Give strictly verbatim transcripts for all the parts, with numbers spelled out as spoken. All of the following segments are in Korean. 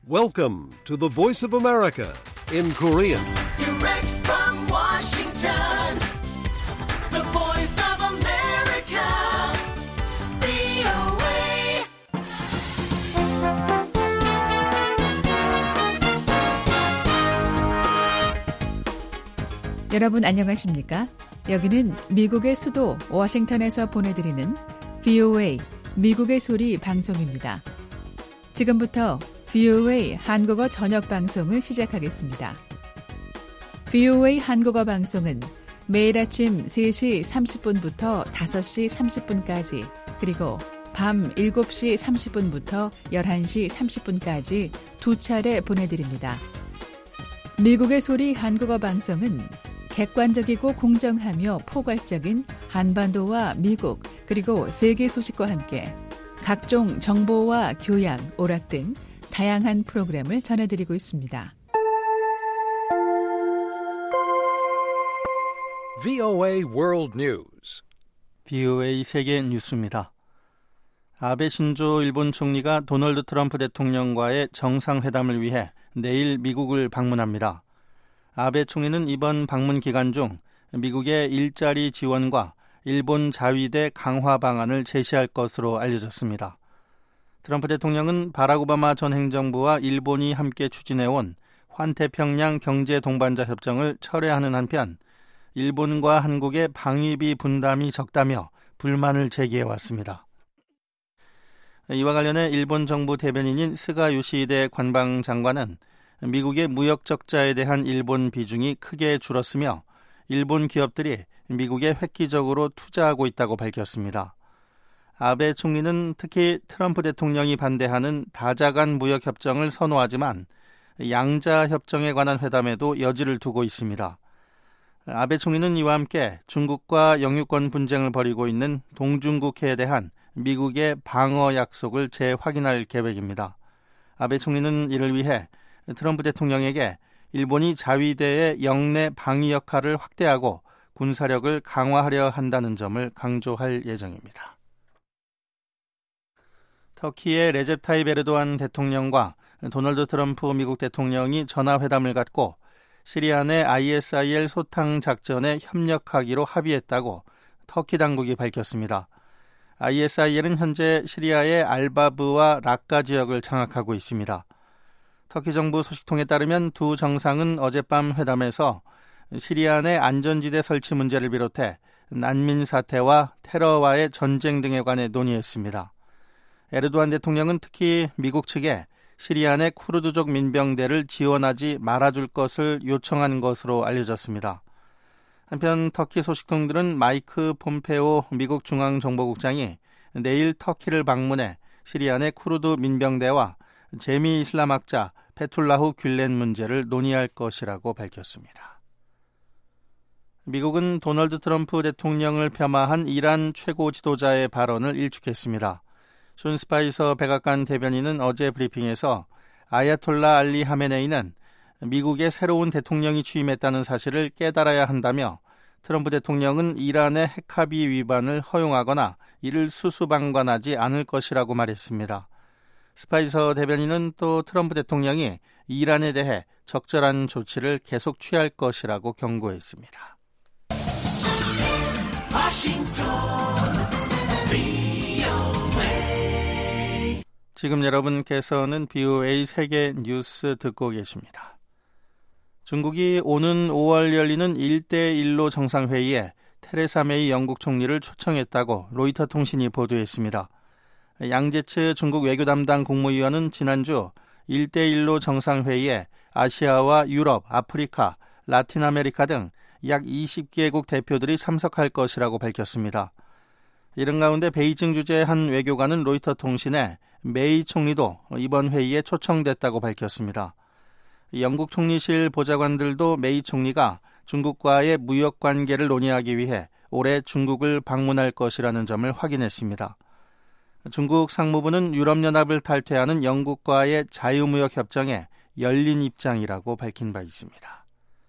Welcome to the Voice of America in Korean. Direct from Washington, the Voice of America, 브이오에이. 여러분 안녕하십니까? 여기는 미국의 수도 워싱턴에서 보내드리는 브이오에이 미국의 소리 방송입니다. 지금부터 브이오에이 한국어 저녁 방송을 시작하겠습니다. 브이오에이 한국어 방송은 매일 아침 세 시 삼십 분부터 다섯 시 삼십 분까지 그리고 밤 일곱 시 삼십 분부터 열한 시 삼십 분까지 두 차례 보내드립니다. 미국의 소리 한국어 방송은 객관적이고 공정하며 포괄적인 한반도와 미국 그리고 세계 소식과 함께 각종 정보와 교양, 오락 등 다양한 프로그램을 전해드리고 있습니다. 브이오에이 World News. 브이오에이 세계 뉴스입니다. 아베 신조 일본 총리가 도널드 트럼프 대통령과의 정상회담을 위해 내일 미국을 방문합니다. 아베 총리는 이번 방문 기간 중 미국의 일자리 지원과 일본 자위대 강화 방안을 제시할 것으로 알려졌습니다. 트럼프 대통령은 바락 오바마 전 행정부와 일본이 함께 추진해온 환태평양 경제 동반자 협정을 철회하는 한편 일본과 한국의 방위비 분담이 적다며 불만을 제기해왔습니다. 이와 관련해 일본 정부 대변인인 스가 요시히데 관방장관은 미국의 무역 적자에 대한 일본 비중이 크게 줄었으며 일본 기업들이 미국에 획기적으로 투자하고 있다고 밝혔습니다. 아베 총리는 특히 트럼프 대통령이 반대하는 다자간 무역 협정을 선호하지만 양자 협정에 관한 회담에도 여지를 두고 있습니다. 아베 총리는 이와 함께 중국과 영유권 분쟁을 벌이고 있는 동중국해에 대한 미국의 방어 약속을 재확인할 계획입니다. 아베 총리는 이를 위해 트럼프 대통령에게 일본이 자위대의 영내 방위 역할을 확대하고 군사력을 강화하려 한다는 점을 강조할 예정입니다. 터키의 레셉 타입 에르도안 대통령과 도널드 트럼프 미국 대통령이 전화회담을 갖고 시리아 내 아이에스아이엘 소탕 작전에 협력하기로 합의했다고 터키 당국이 밝혔습니다. 아이에스아이엘은 현재 시리아의 알바브와 락카 지역을 장악하고 있습니다. 터키 정부 소식통에 따르면 두 정상은 어젯밤 회담에서 시리아 내 안전지대 설치 문제를 비롯해 난민 사태와 테러와의 전쟁 등에 관해 논의했습니다. 에르도안 대통령은 특히 미국 측에 시리아 내 쿠르드족 민병대를 지원하지 말아줄 것을 요청한 것으로 알려졌습니다. 한편 터키 소식통들은 마이크 폼페오 미국 중앙정보국장이 내일 터키를 방문해 시리아 내 쿠르드 민병대와 제미 이슬람학자 페툴라후 귤렌 문제를 논의할 것이라고 밝혔습니다. 미국은 도널드 트럼프 대통령을 폄하한 이란 최고 지도자의 발언을 일축했습니다. 존 스파이서 백악관 대변인은 어제 브리핑에서 아야톨라 알리 하메네이는 미국의 새로운 대통령이 취임했다는 사실을 깨달아야 한다며 트럼프 대통령은 이란의 핵합의 위반을 허용하거나 이를 수수방관하지 않을 것이라고 말했습니다. 스파이서 대변인은 또 트럼프 대통령이 이란에 대해 적절한 조치를 계속 취할 것이라고 경고했습니다. 워싱턴, 브이오에이. 지금 여러분께서는 브이오에이 세계 뉴스 듣고 계십니다. 중국이 오는 오월 열리는 일 대 일로 정상회의에 테레사 메이 영국 총리를 초청했다고 로이터 통신이 보도했습니다. 양제츠 중국 외교 담당 국무위원은 지난주 일 대 일로 정상회의에 아시아와 유럽, 아프리카, 라틴 아메리카 등 약 이십 개국 대표들이 참석할 것이라고 밝혔습니다. 이런 가운데 베이징 주재 한 외교관은 로이터 통신에 메이 총리도 이번 회의에 초청됐다고 밝혔습니다. 영국 총리실 보좌관들도 메이 총리가 중국과의 무역 관계를 논의하기 위해 올해 중국을 방문할 것이라는 점을 확인했습니다. 중국 상무부는 유럽연합을 탈퇴하는 영국과의 자유무역 협정에 열린 입장이라고 밝힌 바 있습니다.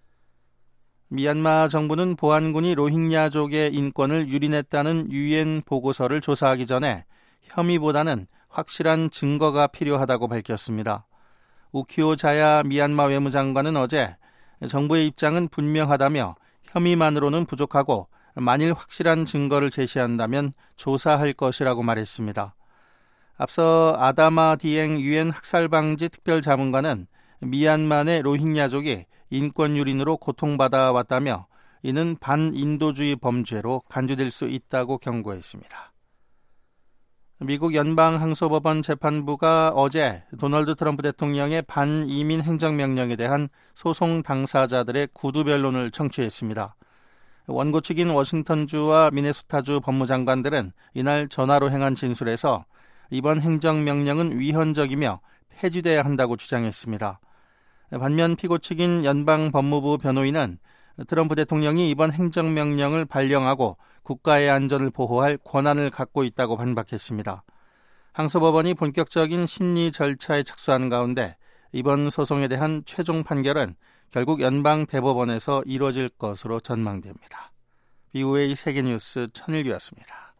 미얀마 정부는 보안군이 로힝야족의 인권을 유린했다는 유엔 보고서를 조사하기 전에 혐의보다는 확실한 증거가 필요하다고 밝혔습니다. 우키오 자야 미얀마 외무장관은 어제 정부의 입장은 분명하다며 혐의만으로는 부족하고 만일 확실한 증거를 제시한다면 조사할 것이라고 말했습니다. 앞서 아다마 디엥 유엔 학살방지 특별자문관은 미얀마 내 로힝야족이 인권유린으로 고통받아 왔다며 이는 반인도주의 범죄로 간주될 수 있다고 경고했습니다. 미국 연방항소법원 재판부가 어제 도널드 트럼프 대통령의 반이민 행정명령에 대한 소송 당사자들의 구두 변론을 청취했습니다. 원고 측인 워싱턴주와 미네소타주 법무장관들은 이날 전화로 행한 진술에서 이번 행정명령은 위헌적이며 폐지돼야 한다고 주장했습니다. 반면 피고 측인 연방법무부 변호인은 트럼프 대통령이 이번 행정명령을 발령하고 국가의 안전을 보호할 권한을 갖고 있다고 반박했습니다. 항소법원이 본격적인 심리 절차에 착수하는 가운데 이번 소송에 대한 최종 판결은 결국 연방대법원에서 이루어질 것으로 전망됩니다. 비오에이 세계뉴스 천일규였습니다.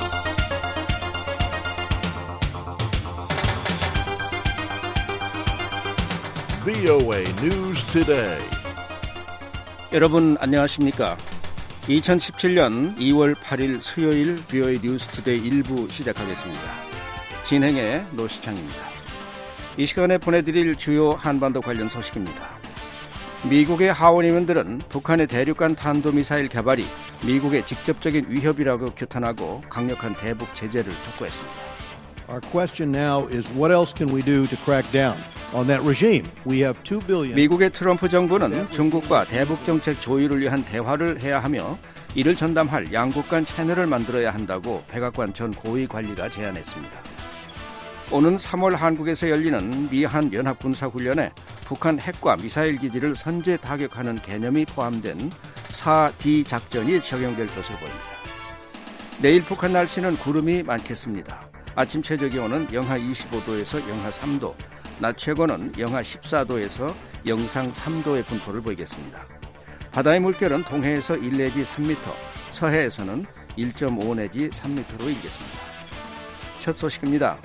비오에이 News Today. 여러분 안녕하십니까? 이천십칠년 이월 팔일 수요일 비오에이 뉴스 투데이 일 부 시작하겠습니다. 진행의 노시창입니다. 이 시간에 보내드릴 주요 한반도 관련 소식입니다. 미국의 하원 의원들은 북한의 대륙간 탄도미사일 개발이 미국의 직접적인 위협이라고 규탄하고 강력한 대북 제재를 촉구했습니다. Our question now is what else can we do to crack down on that regime? We have two billion. 미국의 트럼프 정부는 중국과 대북 정책 조율을 위한 대화를 해야 하며 이를 전담할 양국 간 채널을 만들어야 한다고 백악관 전 고위 관리가 제안했습니다. 오는 삼월 한국에서 열리는 미한 연합군사훈련에 북한 핵과 미사일 기지를 선제 타격하는 개념이 포함된 사 디 작전이 적용될 것으로 보입니다. 내일 북한 날씨는 구름이 많겠습니다. 아침 최저기온은 영하 이십오도에서 영하 삼도, 낮 최고는 영하 십사도에서 영상 삼도의 분포를 보이겠습니다. 바다의 물결은 동해에서 일 내지 삼 미터, 서해에서는 일 점 오 내지 삼 미터로 일겠습니다. 첫 소식입니다.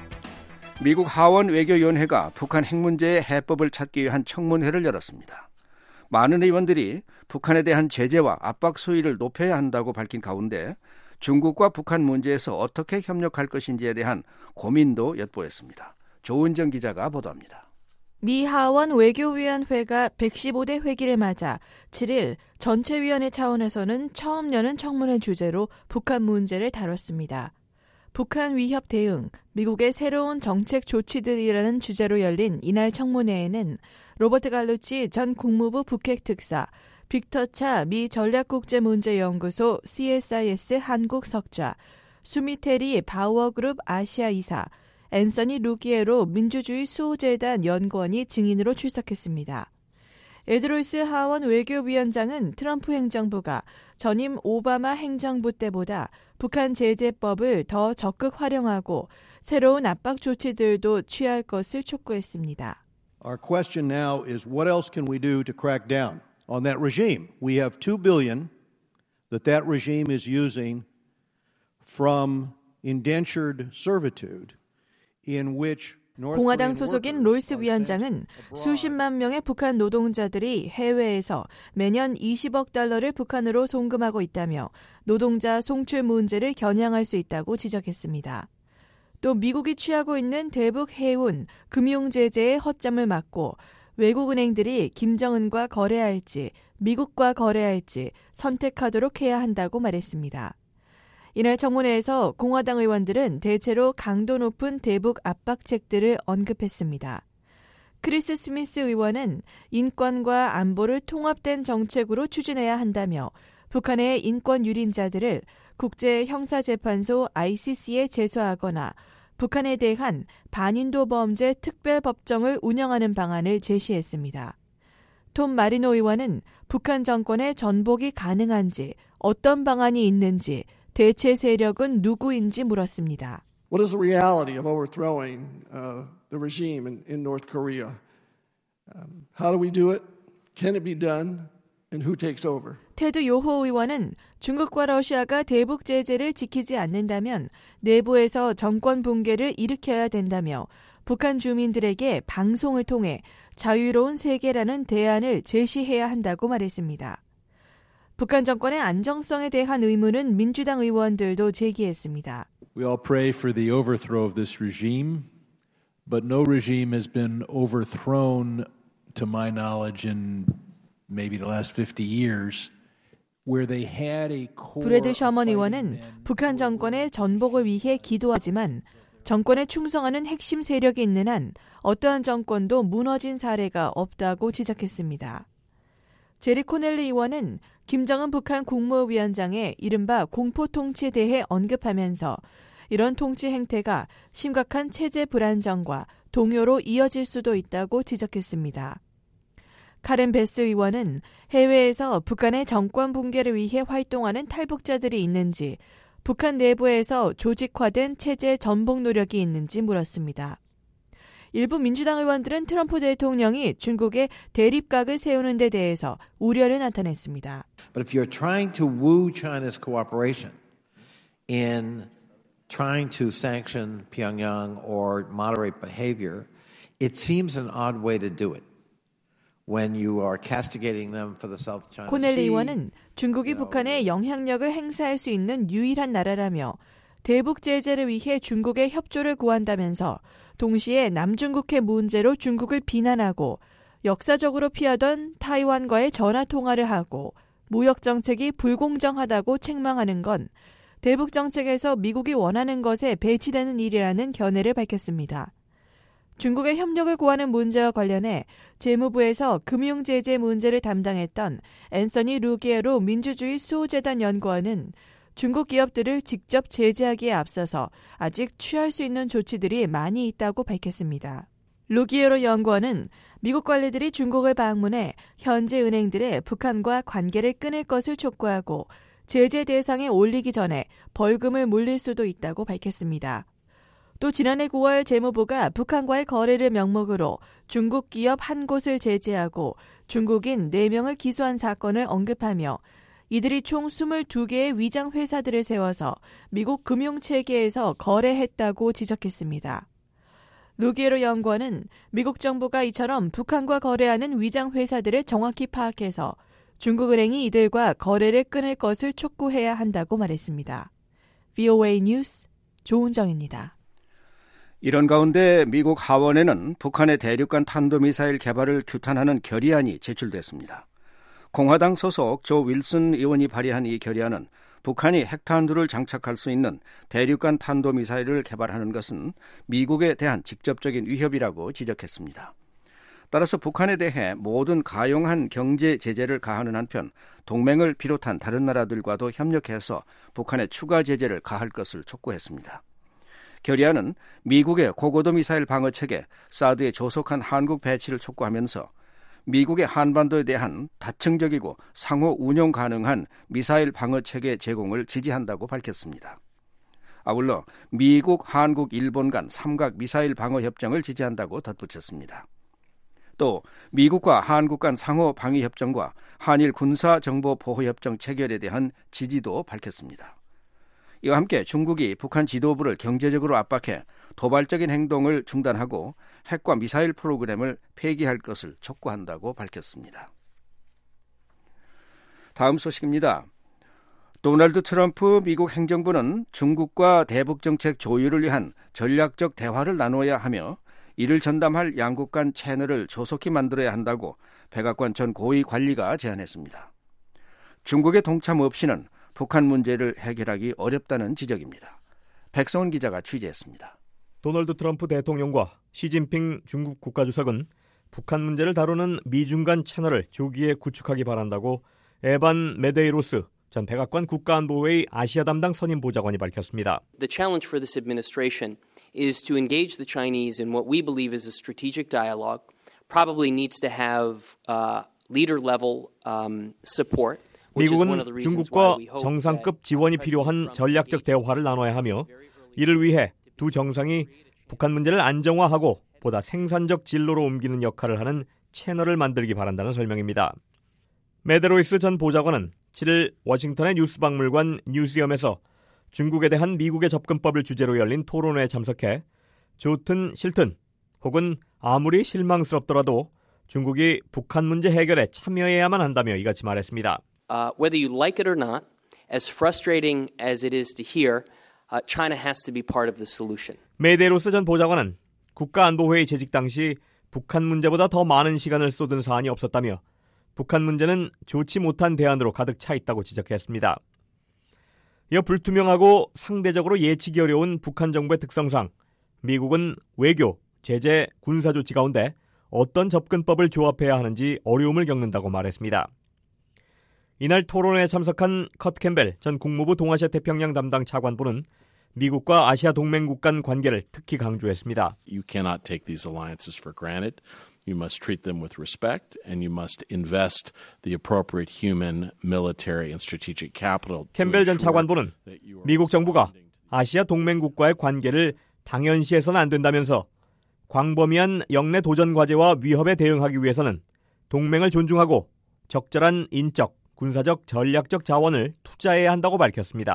미국 하원 외교위원회가 북한 핵 문제의 해법을 찾기 위한 청문회를 열었습니다. 많은 의원들이 북한에 대한 제재와 압박 수위를 높여야 한다고 밝힌 가운데 중국과 북한 문제에서 어떻게 협력할 것인지에 대한 고민도 엿보였습니다. 조은정 기자가 보도합니다. 미 하원 외교위원회가 백십오대 회기를 맞아 칠일 전체위원회 차원에서는 처음 여는 청문회 주제로 북한 문제를 다뤘습니다. 북한 위협 대응, 미국의 새로운 정책 조치들이라는 주제로 열린 이날 청문회에는 로버트 갈루치 전 국무부 북핵 특사, 빅터 차 미 전략국제문제연구소 씨에스아이에스 한국 석좌, 수미테리 바워그룹 아시아 이사, 앤서니 루기에로 민주주의 수호재단 연구원이 증인으로 출석했습니다. 에드로이스 하원 외교위원장은 트럼프 행정부가 전임 오바마 행정부 때보다 북한 제재법을 더 적극 활용하고 새로운 압박 조치들도 취할 것을 촉구했습니다. Our question now is what else can we do to crack down on that regime? We have two billion that that regime is using from indentured servitude in which 공화당 소속인 로이스 위원장은 수십만 명의 북한 노동자들이 해외에서 매년 이십억 달러를 북한으로 송금하고 있다며 노동자 송출 문제를 겨냥할 수 있다고 지적했습니다. 또 미국이 취하고 있는 대북 해운, 금융 제재의 허점을 막고 외국은행들이 김정은과 거래할지 미국과 거래할지 선택하도록 해야 한다고 말했습니다. 이날 청문회에서 공화당 의원들은 대체로 강도 높은 대북 압박책들을 언급했습니다. 크리스 스미스 의원은 인권과 안보를 통합된 정책으로 추진해야 한다며 북한의 인권 유린자들을 국제형사재판소 아이씨씨에 제소하거나 북한에 대한 반인도 범죄 특별법정을 운영하는 방안을 제시했습니다. 톰 마리노 의원은 북한 정권의 전복이 가능한지 어떤 방안이 있는지 대체 세력은 누구인지 물었습니다. What is the reality of overthrowing uh, the regime in, in North Korea? Um, how do we do it? Can it be done? And who takes over? 테드 요호 의원은 중국과 러시아가 대북 제재를 지키지 않는다면 내부에서 정권 붕괴를 일으켜야 된다며 북한 주민들에게 방송을 통해 자유로운 세계라는 대안을 제시해야 한다고 말했습니다. 북한 정권의 안정성에 대한 의문은 민주당 의원들도 제기했습니다. We all pray for the overthrow of this regime, but no regime has been overthrown, to my knowledge, in maybe the last fifty years. 브래드 셔먼 의원은 북한 정권의 전복을 위해 기도하지만 정권에 충성하는 핵심 세력이 있는 한 어떠한 정권도 무너진 사례가 없다고 지적했습니다. 제리 코넬리 의원은 김정은 북한 국무위원장의 이른바 공포통치에 대해 언급하면서 이런 통치 행태가 심각한 체제 불안정과 동요로 이어질 수도 있다고 지적했습니다. 카렌 베스 의원은 해외에서 북한의 정권 붕괴를 위해 활동하는 탈북자들이 있는지, 북한 내부에서 조직화된 체제 전복 노력이 있는지 물었습니다. 일부 민주당 의원들은 트럼프 대통령이 중국에 대립각을 세우는 데 대해서 우려를 나타냈습니다. But if you're trying to woo China's cooperation in trying to sanction Pyongyang or moderate behavior, it seems an odd way to do it. When you are castigating them for the South China Sea. 코넬리 의원은 중국이 북한에 영향력을 행사할 수 있는 유일한 나라라며 대북 제재를 위해 중국의 협조를 구한다면서 동시에 남중국해 문제로 중국을 비난하고 역사적으로 피하던 타이완과의 전화 통화를 하고 무역 정책이 불공정하다고 책망하는 건 대북 정책에서 미국이 원하는 것에 배치되는 일이라는 견해를 밝혔습니다. 중국의 협력을 구하는 문제와 관련해 재무부에서 금융제재 문제를 담당했던 앤서니 루기에로 민주주의 수호재단 연구원은 중국 기업들을 직접 제재하기에 앞서서 아직 취할 수 있는 조치들이 많이 있다고 밝혔습니다. 루기에로 연구원은 미국 관리들이 중국을 방문해 현지 은행들의 북한과 관계를 끊을 것을 촉구하고 제재 대상에 올리기 전에 벌금을 물릴 수도 있다고 밝혔습니다. 또 지난해 구월 재무부가 북한과의 거래를 명목으로 중국 기업 한 곳을 제재하고 중국인 네 명을 기소한 사건을 언급하며 이들이 총 스물두 개의 위장 회사들을 세워서 미국 금융체계에서 거래했다고 지적했습니다. 루기에로 연구원은 미국 정부가 이처럼 북한과 거래하는 위장 회사들을 정확히 파악해서 중국은행이 이들과 거래를 끊을 것을 촉구해야 한다고 말했습니다. 브이오에이 뉴스 조은정입니다. 이런 가운데 미국 하원에는 북한의 대륙간 탄도미사일 개발을 규탄하는 결의안이 제출됐습니다. 공화당 소속 조 윌슨 의원이 발의한 이 결의안은 북한이 핵탄두를 장착할 수 있는 대륙간 탄도미사일을 개발하는 것은 미국에 대한 직접적인 위협이라고 지적했습니다. 따라서 북한에 대해 모든 가용한 경제 제재를 가하는 한편 동맹을 비롯한 다른 나라들과도 협력해서 북한에 추가 제재를 가할 것을 촉구했습니다. 결의안은 미국의 고고도 미사일 방어체계 사드에 조속한 한국 배치를 촉구하면서 미국의 한반도에 대한 다층적이고 상호 운용 가능한 미사일 방어체계 제공을 지지한다고 밝혔습니다. 아울러 미국, 한국, 일본 간 삼각 미사일 방어 협정을 지지한다고 덧붙였습니다. 또 미국과 한국 간 상호 방위 협정과 한일 군사 정보 보호 협정 체결에 대한 지지도 밝혔습니다. 이와 함께 중국이 북한 지도부를 경제적으로 압박해 도발적인 행동을 중단하고 핵과 미사일 프로그램을 폐기할 것을 촉구한다고 밝혔습니다. 다음 소식입니다. 도널드 트럼프 미국 행정부는 중국과 대북정책 조율을 위한 전략적 대화를 나눠야 하며 이를 전담할 양국 간 채널을 조속히 만들어야 한다고 백악관 전 고위 관리가 제안했습니다. 중국의 동참 없이는 북한 문제를 해결하기 어렵다는 지적입니다. 백성훈 기자가 취재했습니다. 도널드 트럼프 대통령과 시진핑 중국 국가주석은 북한 문제를 다루는 미중 간 채널을 조기에 구축하기 바란다고 에반 메데이로스 전 백악관 국가안보회의 아시아 담당 선임 보좌관이 밝혔습니다. The challenge for this administration is to engage the Chinese in what we believe is a strategic dialogue. Probably needs to have uh, leader level um, support. 미국은 중국과 정상급 지원이 필요한 전략적 대화를 나눠야 하며 이를 위해 두 정상이 북한 문제를 안정화하고 보다 생산적 진로로 옮기는 역할을 하는 채널을 만들기 바란다는 설명입니다. 메데로이스 전 보좌관은 칠일 워싱턴의 뉴스박물관 뉴지엄에서 중국에 대한 미국의 접근법을 주제로 열린 토론회에 참석해 좋든 싫든 혹은 아무리 실망스럽더라도 중국이 북한 문제 해결에 참여해야만 한다며 이같이 말했습니다. Uh, whether you like it or not, as frustrating as it is to hear, uh, China has to be part of the solution. 메데로스 전 보좌관은 국가안보회의 재직 당시 북한 문제보다 더 많은 시간을 쏟은 사안이 없었다며 북한 문제는 좋지 못한 대안으로 가득 차 있다고 지적했습니다. 이어 불투명하고 상대적으로 예측이 어려운 북한 정부의 특성상 미국은 외교, 제재, 군사 조치 가운데 어떤 접근법을 조합해야 하는지 어려움을 겪는다고 말했습니다. 이날 토론회에 참석한 컷 캠벨 전 국무부 동아시아 태평양 담당 차관보는 미국과 아시아 동맹국 간 관계를 특히 강조했습니다. You cannot take these alliances for granted. You must treat them with respect and you must invest the appropriate human, military and strategic capital. 캠벨 전 차관보는 미국 정부가 아시아 동맹국과의 관계를 당연시해서는 안 된다면서 광범위한 영내 도전 과제와 위협에 대응하기 위해서는 동맹을 존중하고 적절한 인적, 군사적, 전략적 자원을 투자해야 한다고 밝혔습니다.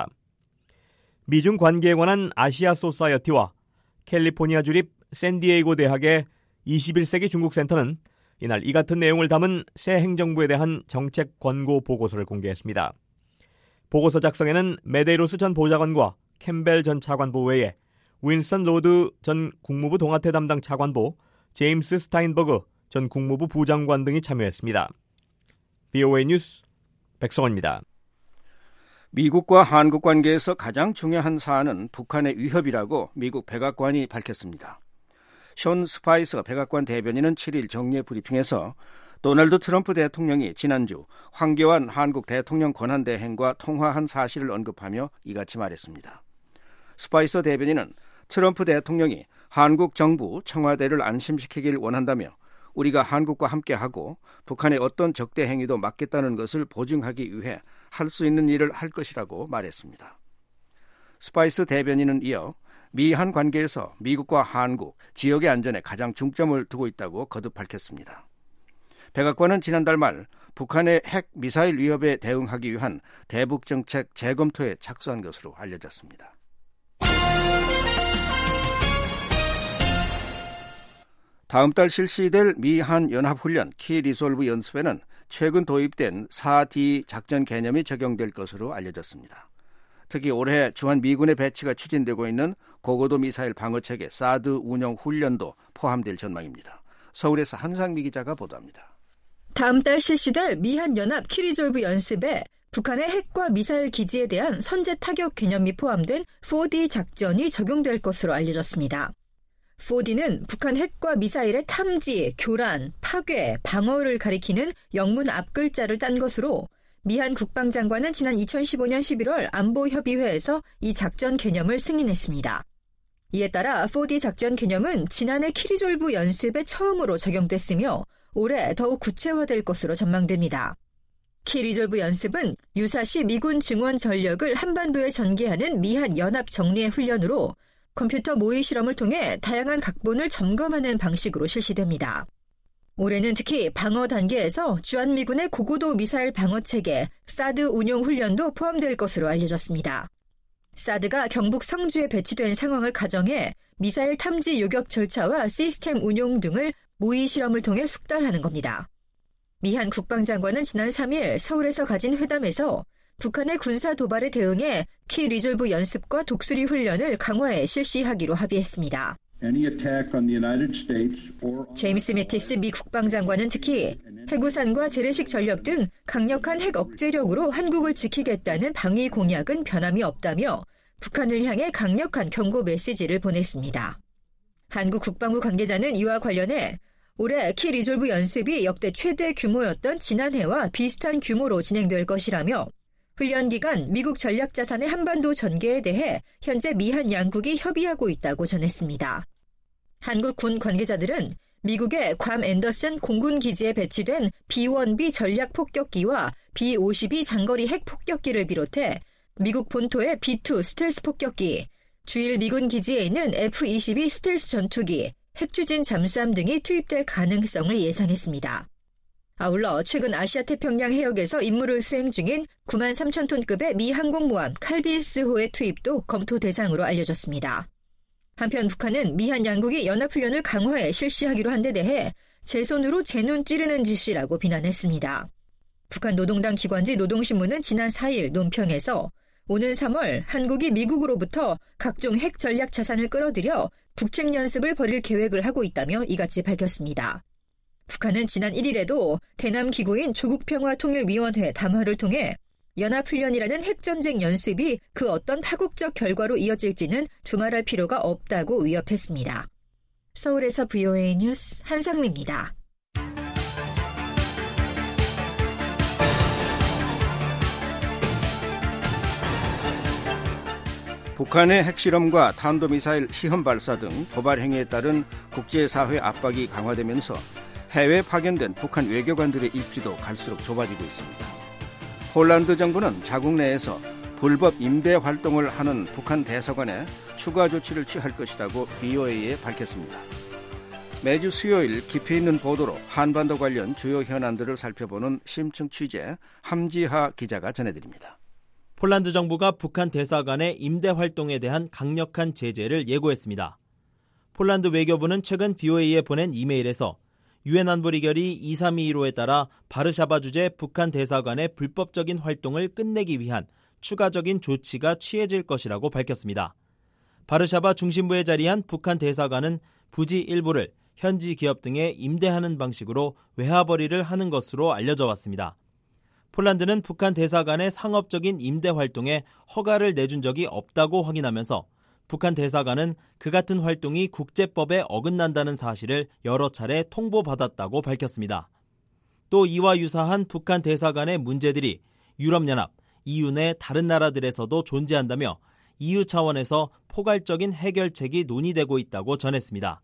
미중 관계에 관한 아시아 소사이어티와 캘리포니아 주립 샌디에이고 대학의 이십일 세기 중국 센터는 이날 이 같은 내용을 담은 새 행정부에 대한 정책 권고 보고서를 공개했습니다. 보고서 작성에는 메데로스 전 보좌관과 캠벨 전 차관보 외에 윈스턴 로드 전 국무부 동아태 담당 차관보, 제임스 스타인버그 전 국무부 부장관 등이 참여했습니다. 비오에이 뉴스 백성원입니다. 미국과 한국 관계에서 가장 중요한 사안은 북한의 위협이라고 미국 백악관이 밝혔습니다. 션 스파이서 백악관 대변인은 칠 일 정례 브리핑에서 도널드 트럼프 대통령이 지난주 황교안 한국 대통령 권한대행과 통화한 사실을 언급하며 이같이 말했습니다. 스파이서 대변인은 트럼프 대통령이 한국 정부 청와대를 안심시키길 원한다며 우리가 한국과 함께하고 북한의 어떤 적대 행위도 막겠다는 것을 보증하기 위해 할 수 있는 일을 할 것이라고 말했습니다. 스파이스 대변인은 이어 미한 관계에서 미국과 한국, 지역의 안전에 가장 중점을 두고 있다고 거듭 밝혔습니다. 백악관은 지난달 말 북한의 핵 미사일 위협에 대응하기 위한 대북정책 재검토에 착수한 것으로 알려졌습니다. 다음 달 실시될 미한 연합훈련 키 리졸브 연습에는 최근 도입된 사 디 작전 개념이 적용될 것으로 알려졌습니다. 특히 올해 주한 미군의 배치가 추진되고 있는 고고도 미사일 방어체계 사드 운영 훈련도 포함될 전망입니다. 서울에서 한상미 기자가 보도합니다. 다음 달 실시될 미한연합 키리졸브 연습에 북한의 핵과 미사일 기지에 대한 선제 타격 개념이 포함된 사 디 작전이 적용될 것으로 알려졌습니다. 사 디는 북한 핵과 미사일의 탐지, 교란, 파괴, 방어를 가리키는 영문 앞글자를 딴 것으로 미한 국방장관은 지난 이천십오 년 십일월 안보협의회에서 이 작전 개념을 승인했습니다. 이에 따라 사 디 작전 개념은 지난해 키리졸브 연습에 처음으로 적용됐으며 올해 더욱 구체화될 것으로 전망됩니다. 키리졸브 연습은 유사시 미군 증원 전력을 한반도에 전개하는 미한 연합 정례 훈련으로 컴퓨터 모의 실험을 통해 다양한 각본을 점검하는 방식으로 실시됩니다. 올해는 특히 방어 단계에서 주한미군의 고고도 미사일 방어체계 사드 운용 훈련도 포함될 것으로 알려졌습니다. 사드가 경북 성주에 배치된 상황을 가정해 미사일 탐지 요격 절차와 시스템 운용 등을 모의 실험을 통해 숙달하는 겁니다. 미한 국방장관은 지난 삼 일 서울에서 가진 회담에서 북한의 군사 도발에 대응해 키 리졸브 연습과 독수리 훈련을 강화해 실시하기로 합의했습니다. 제임스 매티스 미 국방장관은 특히 해구산과 재래식 전력 등 강력한 핵 억제력으로 한국을 지키겠다는 방위 공약은 변함이 없다며 북한을 향해 강력한 경고 메시지를 보냈습니다. 한국 국방부 관계자는 이와 관련해 올해 키 리졸브 연습이 역대 최대 규모였던 지난해와 비슷한 규모로 진행될 것이라며 훈련 기간 미국 전략자산의 한반도 전개에 대해 현재 미한 양국이 협의하고 있다고 전했습니다. 한국 군 관계자들은 미국의 괌 앤더슨 공군 기지에 배치된 비 원 비 전략 폭격기와 비 오십이 장거리 핵 폭격기를 비롯해 미국 본토의 비 투 스텔스 폭격기, 주일 미군 기지에 있는 에프 이십이 스텔스 전투기, 핵추진 잠수함 등이 투입될 가능성을 예상했습니다. 아울러 최근 아시아 태평양 해역에서 임무를 수행 중인 구만 삼천 톤급의 미 항공모함 칼빈스호의 투입도 검토 대상으로 알려졌습니다. 한편 북한은 미한 양국이 연합훈련을 강화해 실시하기로 한 데 대해 제 손으로 제 눈 찌르는 짓이라고 비난했습니다. 북한 노동당 기관지 노동신문은 지난 사 일 논평에서 오는 삼월 한국이 미국으로부터 각종 핵 전략 자산을 끌어들여 북침 연습을 벌일 계획을 하고 있다며 이같이 밝혔습니다. 북한은 지난 일 일에도 대남 기구인 조국평화통일위원회 담화를 통해 연합훈련이라는 핵전쟁 연습이 그 어떤 파국적 결과로 이어질지는 두말할 필요가 없다고 위협했습니다. 서울에서 브이오에이 뉴스 한상미입니다. 북한의 핵실험과 탄도미사일 시험 발사 등 도발 행위에 따른 국제사회 압박이 강화되면서 해외에 파견된 북한 외교관들의 입지도 갈수록 좁아지고 있습니다. 폴란드 정부는 자국 내에서 불법 임대 활동을 하는 북한 대사관에 추가 조치를 취할 것이라고 브이오에이에 밝혔습니다. 매주 수요일 깊이 있는 보도로 한반도 관련 주요 현안들을 살펴보는 심층 취재 함지하 기자가 전해드립니다. 폴란드 정부가 북한 대사관의 임대 활동에 대한 강력한 제재를 예고했습니다. 폴란드 외교부는 최근 브이오에이에 보낸 이메일에서 유엔 안보리 결의 이삼이일오에 따라 바르샤바 주재 북한 대사관의 불법적인 활동을 끝내기 위한 추가적인 조치가 취해질 것이라고 밝혔습니다. 바르샤바 중심부에 자리한 북한 대사관은 부지 일부를 현지 기업 등에 임대하는 방식으로 외화벌이를 하는 것으로 알려져 왔습니다. 폴란드는 북한 대사관의 상업적인 임대 활동에 허가를 내준 적이 없다고 확인하면서 북한 대사관은 그 같은 활동이 국제법에 어긋난다는 사실을 여러 차례 통보받았다고 밝혔습니다. 또 이와 유사한 북한 대사관의 문제들이 유럽연합, 이유 내 다른 나라들에서도 존재한다며 이유 차원에서 포괄적인 해결책이 논의되고 있다고 전했습니다.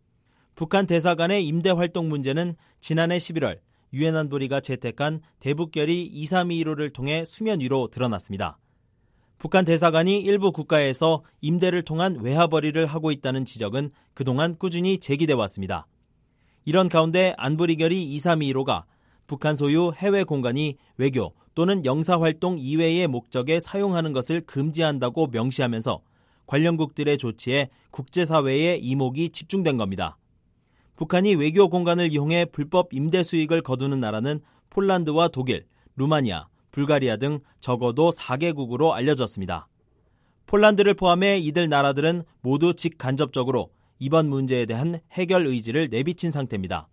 북한 대사관의 임대 활동 문제는 지난해 십일월 유엔 안보리가 채택한 대북결의 이삼이일오를 통해 수면 위로 드러났습니다. 북한 대사관이 일부 국가에서 임대를 통한 외화벌이를 하고 있다는 지적은 그동안 꾸준히 제기돼 왔습니다. 이런 가운데 안보리 결의 이삼이일오가 북한 소유 해외 공간이 외교 또는 영사활동 이외의 목적에 사용하는 것을 금지한다고 명시하면서 관련국들의 조치에 국제사회의 이목이 집중된 겁니다. 북한이 외교 공간을 이용해 불법 임대 수익을 거두는 나라는 폴란드와 독일, 루마니아, 불가리아 등 적어도 네 개국으로 알려졌습니다. 폴란드를 포함해 이들 나라들은 모두 직간접적으로 이번 문제에 대한 해결 의지를 내비친 상태입니다.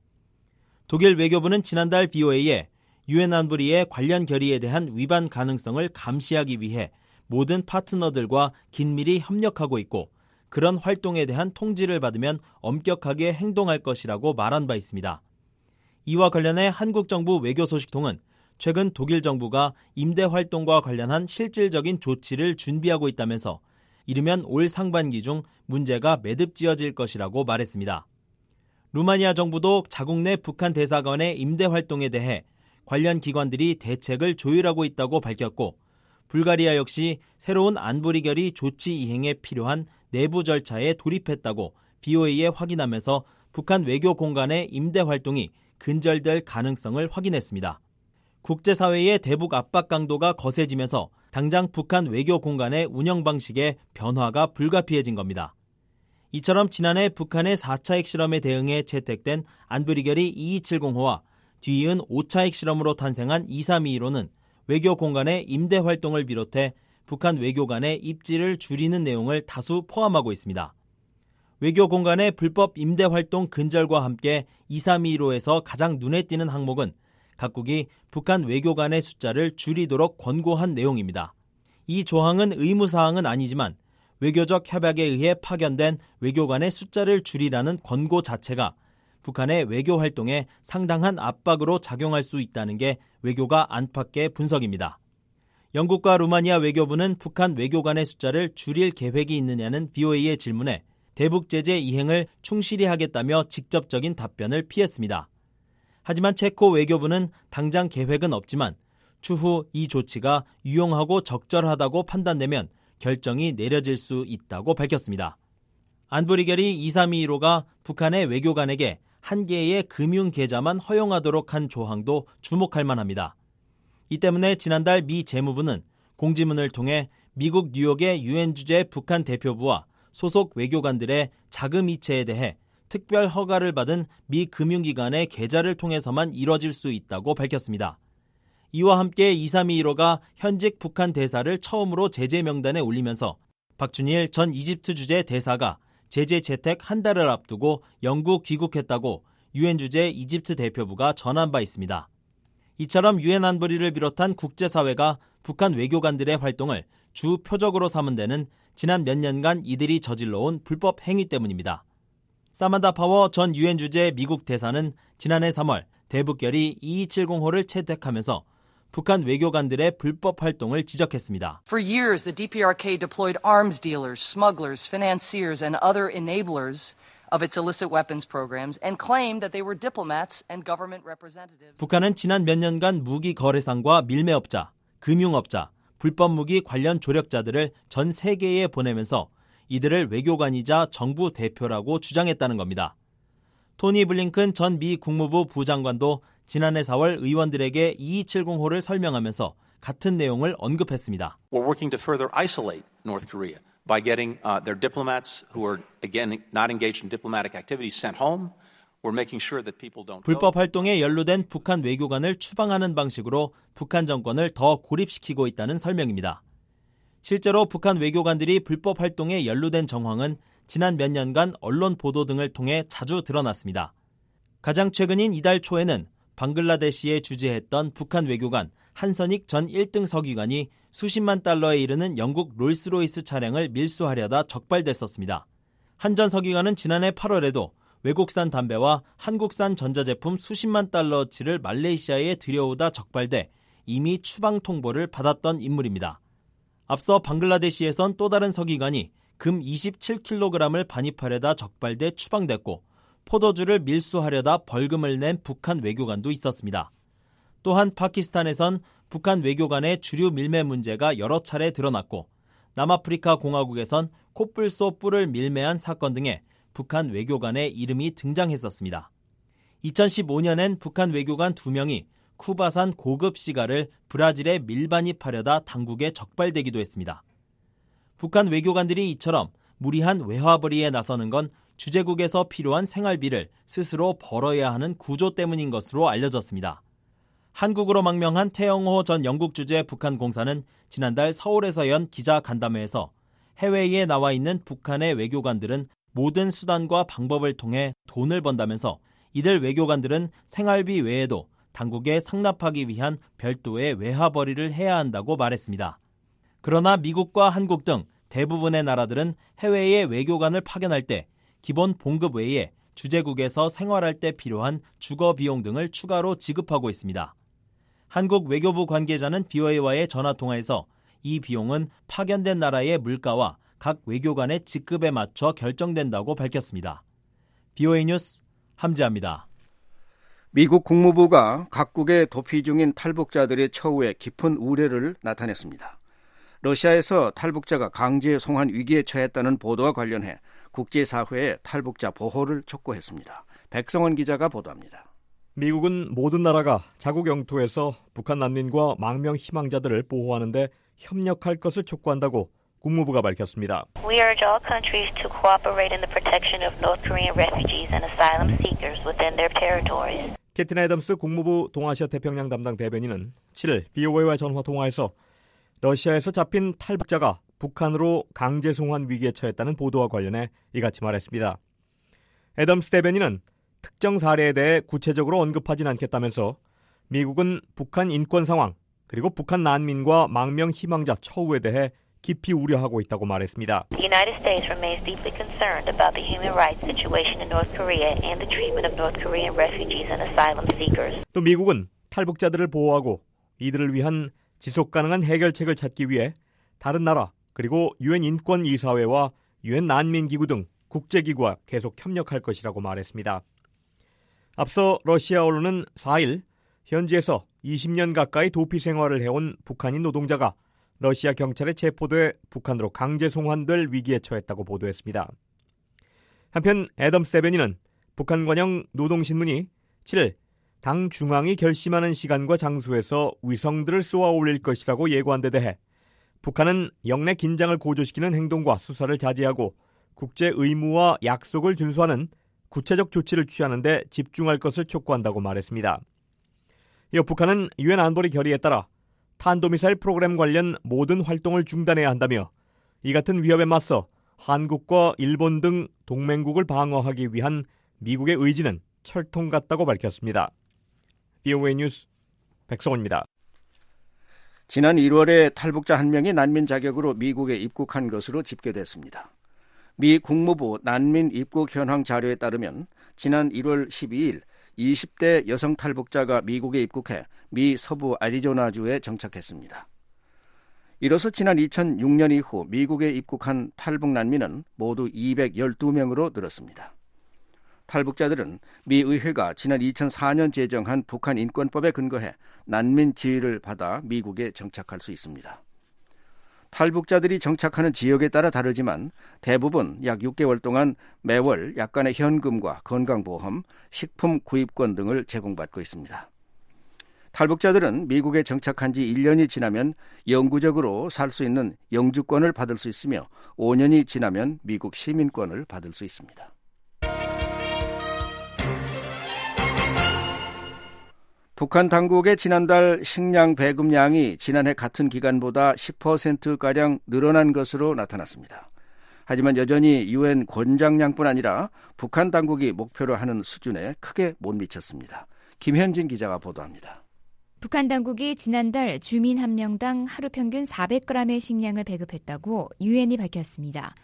독일 외교부는 지난달 브이오에이에 유엔 안보리의 관련 결의에 대한 위반 가능성을 감시하기 위해 모든 파트너들과 긴밀히 협력하고 있고 그런 활동에 대한 통지를 받으면 엄격하게 행동할 것이라고 말한 바 있습니다. 이와 관련해 한국 정부 외교소식통은 최근 독일 정부가 임대 활동과 관련한 실질적인 조치를 준비하고 있다면서 이르면 올 상반기 중 문제가 매듭지어질 것이라고 말했습니다. 루마니아 정부도 자국 내 북한 대사관의 임대 활동에 대해 관련 기관들이 대책을 조율하고 있다고 밝혔고 불가리아 역시 새로운 안보리 결의 조치 이행에 필요한 내부 절차에 돌입했다고 브이오에이에 확인하면서 북한 외교 공간의 임대 활동이 근절될 가능성을 확인했습니다. 국제사회의 대북 압박 강도가 거세지면서 당장 북한 외교 공간의 운영 방식에 변화가 불가피해진 겁니다. 이처럼 지난해 북한의 사 차 핵실험에 대응해 채택된 안보리 결의 이이칠공호와 뒤이은 오 차 핵실험으로 탄생한 이삼이일오는 외교 공간의 임대 활동을 비롯해 북한 외교 간의 입지를 줄이는 내용을 다수 포함하고 있습니다. 외교 공간의 불법 임대 활동 근절과 함께 이삼이일오에서 가장 눈에 띄는 항목은 각국이 북한 외교관의 숫자를 줄이도록 권고한 내용입니다. 이 조항은 의무사항은 아니지만 외교적 협약에 의해 파견된 외교관의 숫자를 줄이라는 권고 자체가 북한의 외교 활동에 상당한 압박으로 작용할 수 있다는 게 외교가 안팎의 분석입니다. 영국과 루마니아 외교부는 북한 외교관의 숫자를 줄일 계획이 있느냐는 브이오에이의 질문에 대북 제재 이행을 충실히 하겠다며 직접적인 답변을 피했습니다. 하지만 체코 외교부는 당장 계획은 없지만 추후 이 조치가 유용하고 적절하다고 판단되면 결정이 내려질 수 있다고 밝혔습니다. 안보리 결의 이삼이일오가 북한의 외교관에게 한 개의 금융 계좌만 허용하도록 한 조항도 주목할 만합니다. 이 때문에 지난달 미 재무부는 공지문을 통해 미국 뉴욕의 유엔 주재 북한 대표부와 소속 외교관들의 자금 이체에 대해 특별 허가를 받은 미 금융기관의 계좌를 통해서만 이뤄질 수 있다고 밝혔습니다. 이와 함께 이삼이일오가 현직 북한 대사를 처음으로 제재 명단에 올리면서 박준일 전 이집트 주재 대사가 제재 채택 한 달을 앞두고 영국 귀국했다고 유엔 주재 이집트 대표부가 전한 바 있습니다. 이처럼 유엔 안보리를 비롯한 국제사회가 북한 외교관들의 활동을 주 표적으로 삼은 데는 지난 몇 년간 이들이 저질러온 불법 행위 때문입니다. 사만다 파워 전 유엔 주재 미국 대사는 지난해 삼월 대북결의 이이칠공호를 채택하면서 북한 외교관들의 불법 활동을 지적했습니다. For years, the 디피아르케이 deployed arms dealers, smugglers, financiers, and other enablers of its illicit weapons programs and claimed that they were diplomats and government representatives. 북한은 지난 몇 년간 무기 거래상과 밀매업자, 금융업자, 불법 무기 관련 조력자들을 전 세계에 보내면서 이들을 외교관이자 정부 대표라고 주장했다는 겁니다. 토니 블링컨 전 미 국무부 부장관도 지난해 사월 의원들에게 이이칠공호를 설명하면서 같은 내용을 언급했습니다. We're working to further isolate North Korea by getting uh, their diplomats who are again not engaged in diplomatic activities sent home. We're making sure that people don't. 불법 활동에 연루된 북한 외교관을 추방하는 방식으로 북한 정권을 더 고립시키고 있다는 설명입니다. 실제로 북한 외교관들이 불법 활동에 연루된 정황은 지난 몇 년간 언론 보도 등을 통해 자주 드러났습니다. 가장 최근인 이달 초에는 방글라데시에 주재했던 북한 외교관 한선익 전 일 등 서기관이 수십만 달러에 이르는 영국 롤스로이스 차량을 밀수하려다 적발됐었습니다. 한 전 서기관은 지난해 팔월에도 외국산 담배와 한국산 전자제품 수십만 달러어치를 말레이시아에 들여오다 적발돼 이미 추방 통보를 받았던 인물입니다. 앞서 방글라데시에선 또 다른 서기관이 금 이십칠 킬로그램을 반입하려다 적발돼 추방됐고 포도주를 밀수하려다 벌금을 낸 북한 외교관도 있었습니다. 또한 파키스탄에선 북한 외교관의 주류 밀매 문제가 여러 차례 드러났고 남아프리카 공화국에선 코뿔소 뿔을 밀매한 사건 등에 북한 외교관의 이름이 등장했었습니다. 이천십오년엔 북한 외교관 두 명이 쿠바산 고급 시가를 브라질에 밀반입하려다 당국에 적발되기도 했습니다. 북한 외교관들이 이처럼 무리한 외화벌이에 나서는 건 주재국에서 필요한 생활비를 스스로 벌어야 하는 구조 때문인 것으로 알려졌습니다. 한국으로 망명한 태영호 전 영국 주재 북한 공사는 지난달 서울에서 연 기자 간담회에서 해외에 나와 있는 북한의 외교관들은 모든 수단과 방법을 통해 돈을 번다면서 이들 외교관들은 생활비 외에도 당국에 상납하기 위한 별도의 외화벌이를 해야 한다고 말했습니다. 그러나 미국과 한국 등 대부분의 나라들은 해외에 외교관을 파견할 때 기본 봉급 외에 주재국에서 생활할 때 필요한 주거 비용 등을 추가로 지급하고 있습니다. 한국 외교부 관계자는 비오에이와의 전화통화에서 이 비용은 파견된 나라의 물가와 각 외교관의 직급에 맞춰 결정된다고 밝혔습니다. 비오에이 뉴스 함지아입니다. 미국 국무부가 각국의 도피 중인 탈북자들의 처우에 깊은 우려를 나타냈습니다. 러시아에서 탈북자가 강제 송환 위기에 처했다는 보도와 관련해 국제사회에 탈북자 보호를 촉구했습니다. 백성원 기자가 보도합니다. 미국은 모든 나라가 자국 영토에서 북한 난민과 망명 희망자들을 보호하는 데 협력할 것을 촉구한다고 국무부가 밝혔습니다. We urge all countries to cooperate in the protection of North Korean refugees and asylum seekers within their territories. 캐트린 애덤스 국무부 동아시아 태평양 담당 대변인은 칠일 비오에이와 전화통화에서 러시아에서 잡힌 탈북자가 북한으로 강제 송환 위기에 처했다는 보도와 관련해 이같이 말했습니다. 애덤스 대변인은 특정 사례에 대해 구체적으로 언급하진 않겠다면서 미국은 북한 인권 상황 그리고 북한 난민과 망명 희망자 처우에 대해 깊이 우려하고 있다고 말했습니다. The United States remains deeply concerned about the human rights situation in North Korea and the treatment of North Korean refugees and asylum seekers. 또 미국은 탈북자들을 보호하고 이들을 위한 지속 가능한 해결책을 찾기 위해 다른 나라 그리고 유엔 인권 이사회와 유엔 난민 기구 등 국제기구와 계속 협력할 것이라고 말했습니다. 앞서 러시아 언론은 사일 현지에서 이십 년 가까이 도피 생활을 해온 북한인 노동자가 러시아 경찰에 체포돼 북한으로 강제 송환될 위기에 처했다고 보도했습니다. 한편 애덤스 대변인은 북한 관영 노동신문이 칠일 당 중앙이 결심하는 시간과 장소에서 위성들을 쏘아 올릴 것이라고 예고한 데 대해 북한은 영내 긴장을 고조시키는 행동과 수사를 자제하고 국제 의무와 약속을 준수하는 구체적 조치를 취하는 데 집중할 것을 촉구한다고 말했습니다. 이어 북한은 유엔 안보리 결의에 따라 탄도미사일 프로그램 관련 모든 활동을 중단해야 한다며 이 같은 위협에 맞서 한국과 일본 등 동맹국을 방어하기 위한 미국의 의지는 철통 같다고 밝혔습니다. 비오에이 뉴스 백성원입니다. 지난 일월에 탈북자 한 명이 난민 자격으로 미국에 입국한 것으로 집계됐습니다. 미 국무부 난민 입국 현황 자료에 따르면 지난 일월 십이일 이십 대 여성 탈북자가 미국에 입국해 미 서부 애리조나주에 정착했습니다. 이로써 지난 이천육 년 이후 미국에 입국한 탈북 난민은 모두 이백십이 명으로 늘었습니다. 탈북자들은 미 의회가 지난 이천사 년 제정한 북한 인권법에 근거해 난민 지위를 받아 미국에 정착할 수 있습니다. 탈북자들이 정착하는 지역에 따라 다르지만 대부분 약 육 개월 동안 매월 약간의 현금과 건강보험, 식품 구입권 등을 제공받고 있습니다. 탈북자들은 미국에 정착한 지 일 년이 지나면 영구적으로 살 수 있는 영주권을 받을 수 있으며 오 년이 지나면 미국 시민권을 받을 수 있습니다. 북한 당국의 지난달 식량 배급량이 지난해 같은 기간보다 십 퍼센트가량 늘어난 것으로 나타났습니다. 하지만 여전히 유엔 권장량뿐 아니라 북한 당국이 목표로 하는 수준에 크게 못 미쳤습니다. 김현진 기자가 보도합니다. 북한 당국이 지난달 주민 한 명당 하루 평균 사백 그램의 식량을 배급했다고 유엔이 밝혔습니다.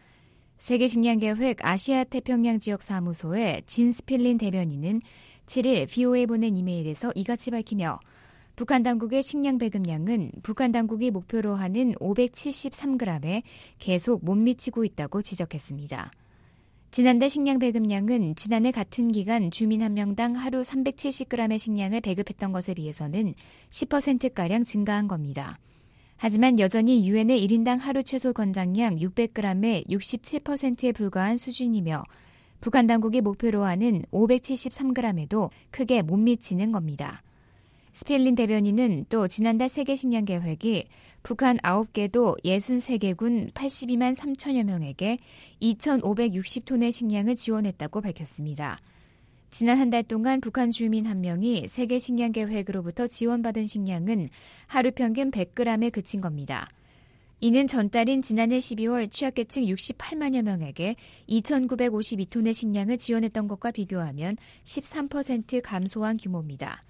세계식량계획 아시아태평양 지역 사무소의 진 스필린 대변인은 칠일 비오에이에 보낸 이메일에서 이같이 밝히며 북한 당국의 식량 배급량은 북한 당국이 목표로 하는 오백칠십삼 그램에 계속 못 미치고 있다고 지적했습니다. 지난달 식량 배급량은 지난해 같은 기간 주민 한 명당 하루 삼백칠십 그램의 식량을 배급했던 것에 비해서는 십 퍼센트가량 증가한 겁니다. 하지만 여전히 유엔의 일 인당 하루 최소 권장량 육백 그램의 육십칠 퍼센트에 불과한 수준이며 북한 당국이 목표로 하는 오백칠십삼 그램에도 크게 못 미치는 겁니다. 스필린 대변인은 또 지난달 세계식량계획이 북한 아홉 개도 육십삼 개군 팔십이만 삼천여 명에게 이천오백육십 톤의 식량을 지원했다고 밝혔습니다. 지난 한 달 동안 북한 주민 한 명이 세계식량계획으로부터 지원받은 식량은 하루 평균 백 그램에 그친 겁니다. 이는 전달인 지난해 십이월 취약계층 육십팔만여 명에게 이천구백오십이 톤의 식량을 지원했던 것과 비교하면 십삼 퍼센트 감소한 규모입니다.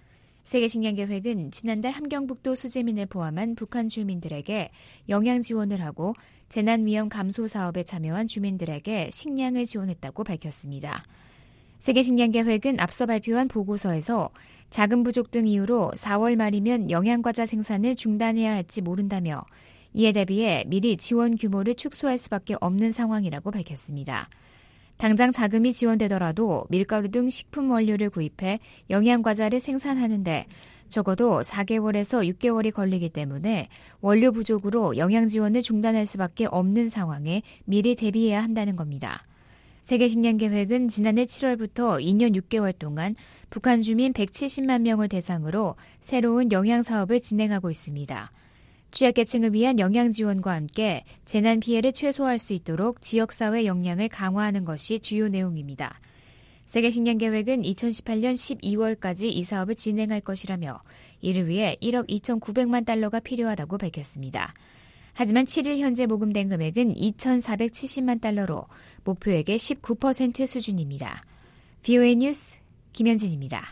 세계식량계획은 지난달 함경북도 수재민을 포함한 북한 주민들에게 영양 지원을 하고 재난위험 감소 사업에 참여한 주민들에게 식량을 지원했다고 밝혔습니다. 세계식량계획은 앞서 발표한 보고서에서 자금 부족 등 이유로 사월 말이면 영양과자 생산을 중단해야 할지 모른다며 이에 대비해 미리 지원 규모를 축소할 수밖에 없는 상황이라고 밝혔습니다. 당장 자금이 지원되더라도 밀가루 등 식품 원료를 구입해 영양과자를 생산하는데 적어도 사 개월에서 육 개월이 걸리기 때문에 원료 부족으로 영양 지원을 중단할 수밖에 없는 상황에 미리 대비해야 한다는 겁니다. 세계식량계획은 지난해 칠월부터 이 년 육 개월 동안 북한 주민 백칠십만 명을 대상으로 새로운 영양사업을 진행하고 있습니다. 취약계층을 위한 영양 지원과 함께 재난 피해를 최소화할 수 있도록 지역사회 역량을 강화하는 것이 주요 내용입니다. 세계식량계획은 이천십팔 년 십이월까지 이 사업을 진행할 것이라며 이를 위해 일억 이천구백만 달러가 필요하다고 밝혔습니다. 하지만 칠일 현재 모금된 금액은 이천사백칠십만 달러로 목표액의 십구 퍼센트 수준입니다. 비오에이 뉴스 김현진입니다.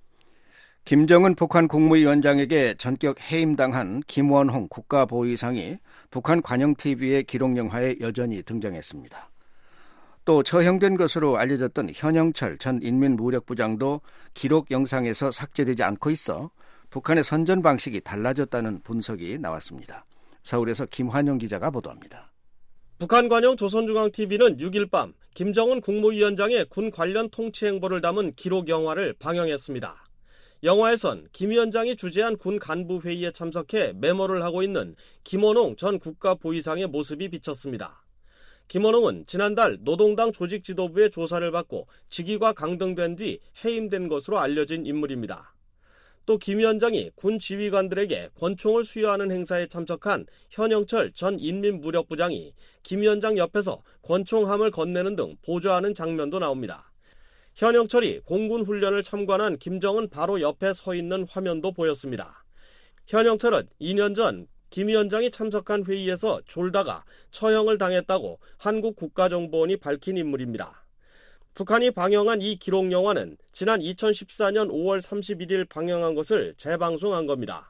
김정은 북한 국무위원장에게 전격 해임당한 김원홍 국가보위상이 북한 관영티비의 기록영화에 여전히 등장했습니다. 또 처형된 것으로 알려졌던 현영철 전 인민무력부장도 기록 영상에서 삭제되지 않고 있어 북한의 선전 방식이 달라졌다는 분석이 나왔습니다. 서울에서 김환영 기자가 보도합니다. 북한 관영 조선중앙티비는 육일 밤 김정은 국무위원장의 군 관련 통치 행보를 담은 기록 영화를 방영했습니다. 영화에선 김 위원장이 주재한 군 간부 회의에 참석해 메모를 하고 있는 김원홍 전 국가보위상의 모습이 비쳤습니다. 김원홍은 지난달 노동당 조직 지도부의 조사를 받고 직위가 강등된 뒤 해임된 것으로 알려진 인물입니다. 또 김 위원장이 군 지휘관들에게 권총을 수여하는 행사에 참석한 현영철 전 인민무력부장이 김 위원장 옆에서 권총함을 건네는 등 보조하는 장면도 나옵니다. 현영철이 공군 훈련을 참관한 김정은 바로 옆에 서 있는 화면도 보였습니다. 현영철은 이 년 전 김 위원장이 참석한 회의에서 졸다가 처형을 당했다고 한국 국가정보원이 밝힌 인물입니다. 북한이 방영한 이 기록 영화는 지난 이천십사 년 오월 삼십일일 방영한 것을 재방송한 겁니다.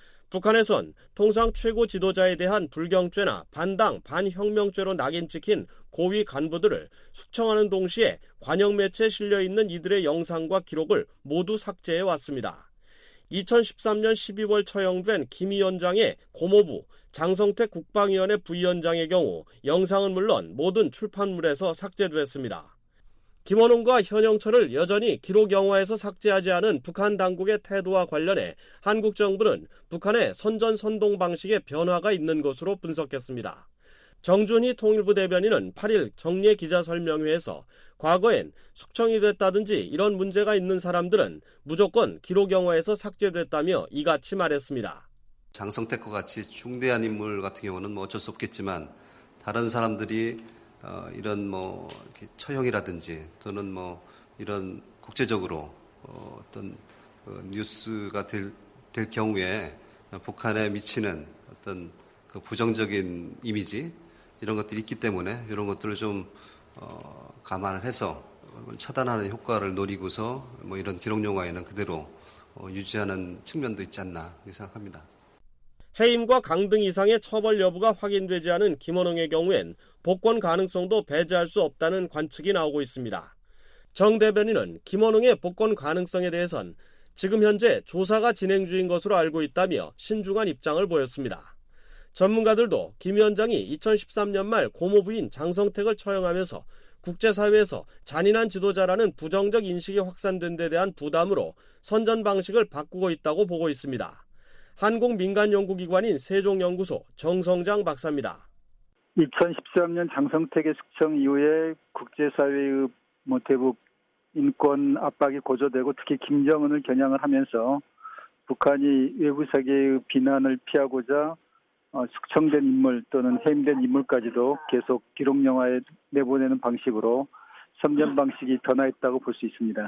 북한에선 통상 최고 지도자에 대한 불경죄나 반당, 반혁명죄로 낙인 찍힌 고위 간부들을 숙청하는 동시에 관영 매체에 실려있는 이들의 영상과 기록을 모두 삭제해 왔습니다. 이천십삼 년 십이월 처형된 김 위원장의 고모부 장성택 국방위원회 부위원장의 경우 영상은 물론 모든 출판물에서 삭제됐습니다. 김원웅과 현영철을 여전히 기록 영화에서 삭제하지 않은 북한 당국의 태도와 관련해 한국 정부는 북한의 선전선동 방식에 변화가 있는 것으로 분석했습니다. 정준희 통일부 대변인은 팔 일 정례 기자설명회에서 과거엔 숙청이 됐다든지 이런 문제가 있는 사람들은 무조건 기록 영화에서 삭제됐다며 이같이 말했습니다. 장성택과 같이 중대한 인물 같은 경우는 뭐 어쩔 수 없겠지만 다른 사람들이 어, 이런 뭐 처형이라든지 또는 뭐 이런 국제적으로 어, 어떤 그 뉴스가 될, 될 경우에 북한에 미치는 어떤 그 부정적인 이미지 이런 것들이 있기 때문에 이런 것들을 좀 어, 감안을 해서 차단하는 효과를 노리고서 뭐 이런 기록 영화에는 그대로 어, 유지하는 측면도 있지 않나 생각합니다. 해임과 강등 이상의 처벌 여부가 확인되지 않은 김원웅의 경우엔 복권 가능성도 배제할 수 없다는 관측이 나오고 있습니다. 정 대변인은 김원웅의 복권 가능성에 대해선 지금 현재 조사가 진행 중인 것으로 알고 있다며 신중한 입장을 보였습니다. 전문가들도 김 위원장이 이천십삼 년 말 고모부인 장성택을 처형하면서 국제사회에서 잔인한 지도자라는 부정적 인식이 확산된 데 대한 부담으로 선전 방식을 바꾸고 있다고 보고 있습니다. 한국 민간연구기관인 세종연구소 정성장 박사입니다. 이천십삼 년 장성택의 숙청 이후에 국제사회의 뭐 대북 인권 압박이 고조되고 특히 김정은을 겨냥을 하면서 북한이 외부 세계의 비난을 피하고자 어, 숙청된 인물 또는 해임된 인물까지도 계속 기록 영화에 내보내는 방식으로 선전 방식이 변화했다고 볼 수 있습니다.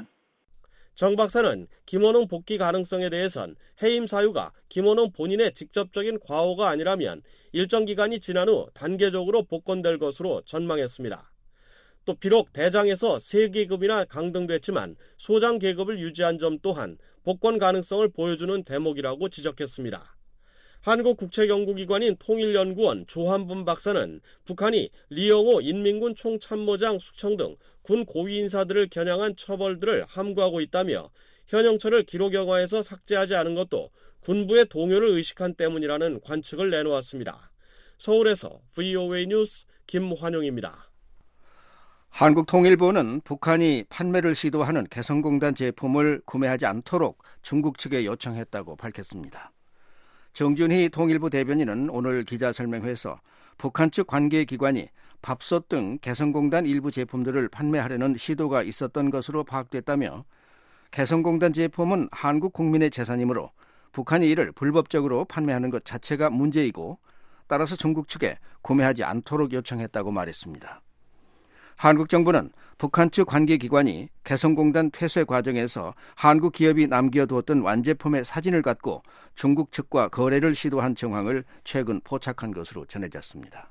정 박사는 김원웅 복귀 가능성에 대해선 해임 사유가 김원웅 본인의 직접적인 과오가 아니라면 일정 기간이 지난 후 단계적으로 복권될 것으로 전망했습니다. 또 비록 대장에서 세 계급이나 강등됐지만 소장 계급을 유지한 점 또한 복권 가능성을 보여주는 대목이라고 지적했습니다. 한국국책연구기관인 통일연구원 조한분 박사는 북한이 리영호 인민군 총참모장 숙청 등 군 고위 인사들을 겨냥한 처벌들을 함구하고 있다며 현영철을 기록 영화에서 삭제하지 않은 것도 군부의 동요를 의식한 때문이라는 관측을 내놓았습니다. 서울에서 브이오에이 뉴스 김환용입니다. 한국통일부는 북한이 판매를 시도하는 개성공단 제품을 구매하지 않도록 중국 측에 요청했다고 밝혔습니다. 정준희 통일부 대변인은 오늘 기자설명회에서 북한 측 관계기관이 밥솥 등 개성공단 일부 제품들을 판매하려는 시도가 있었던 것으로 파악됐다며 개성공단 제품은 한국 국민의 재산이므로 북한이 이를 불법적으로 판매하는 것 자체가 문제이고 따라서 중국 측에 구매하지 않도록 요청했다고 말했습니다. 한국 정부는 북한 측 관계기관이 개성공단 폐쇄 과정에서 한국 기업이 남겨두었던 완제품의 사진을 갖고 중국 측과 거래를 시도한 정황을 최근 포착한 것으로 전해졌습니다.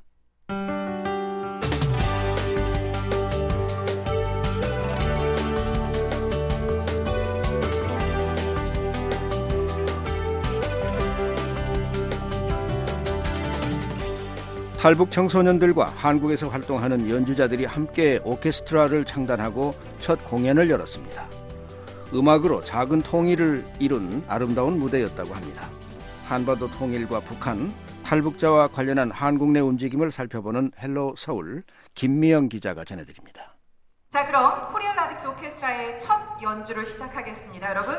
탈북 청소년들과 한국에서 활동하는 연주자들이 함께 오케스트라를 창단하고 첫 공연을 열었습니다. 음악으로 작은 통일을 이룬 아름다운 무대였다고 합니다. 한반도 통일과 북한, 탈북자와 관련한 한국 내 움직임을 살펴보는 헬로 서울 김미영 기자가 전해드립니다. 자, 그럼 코리안 라딕스 오케스트라의 첫 연주를 시작하겠습니다. 여러분.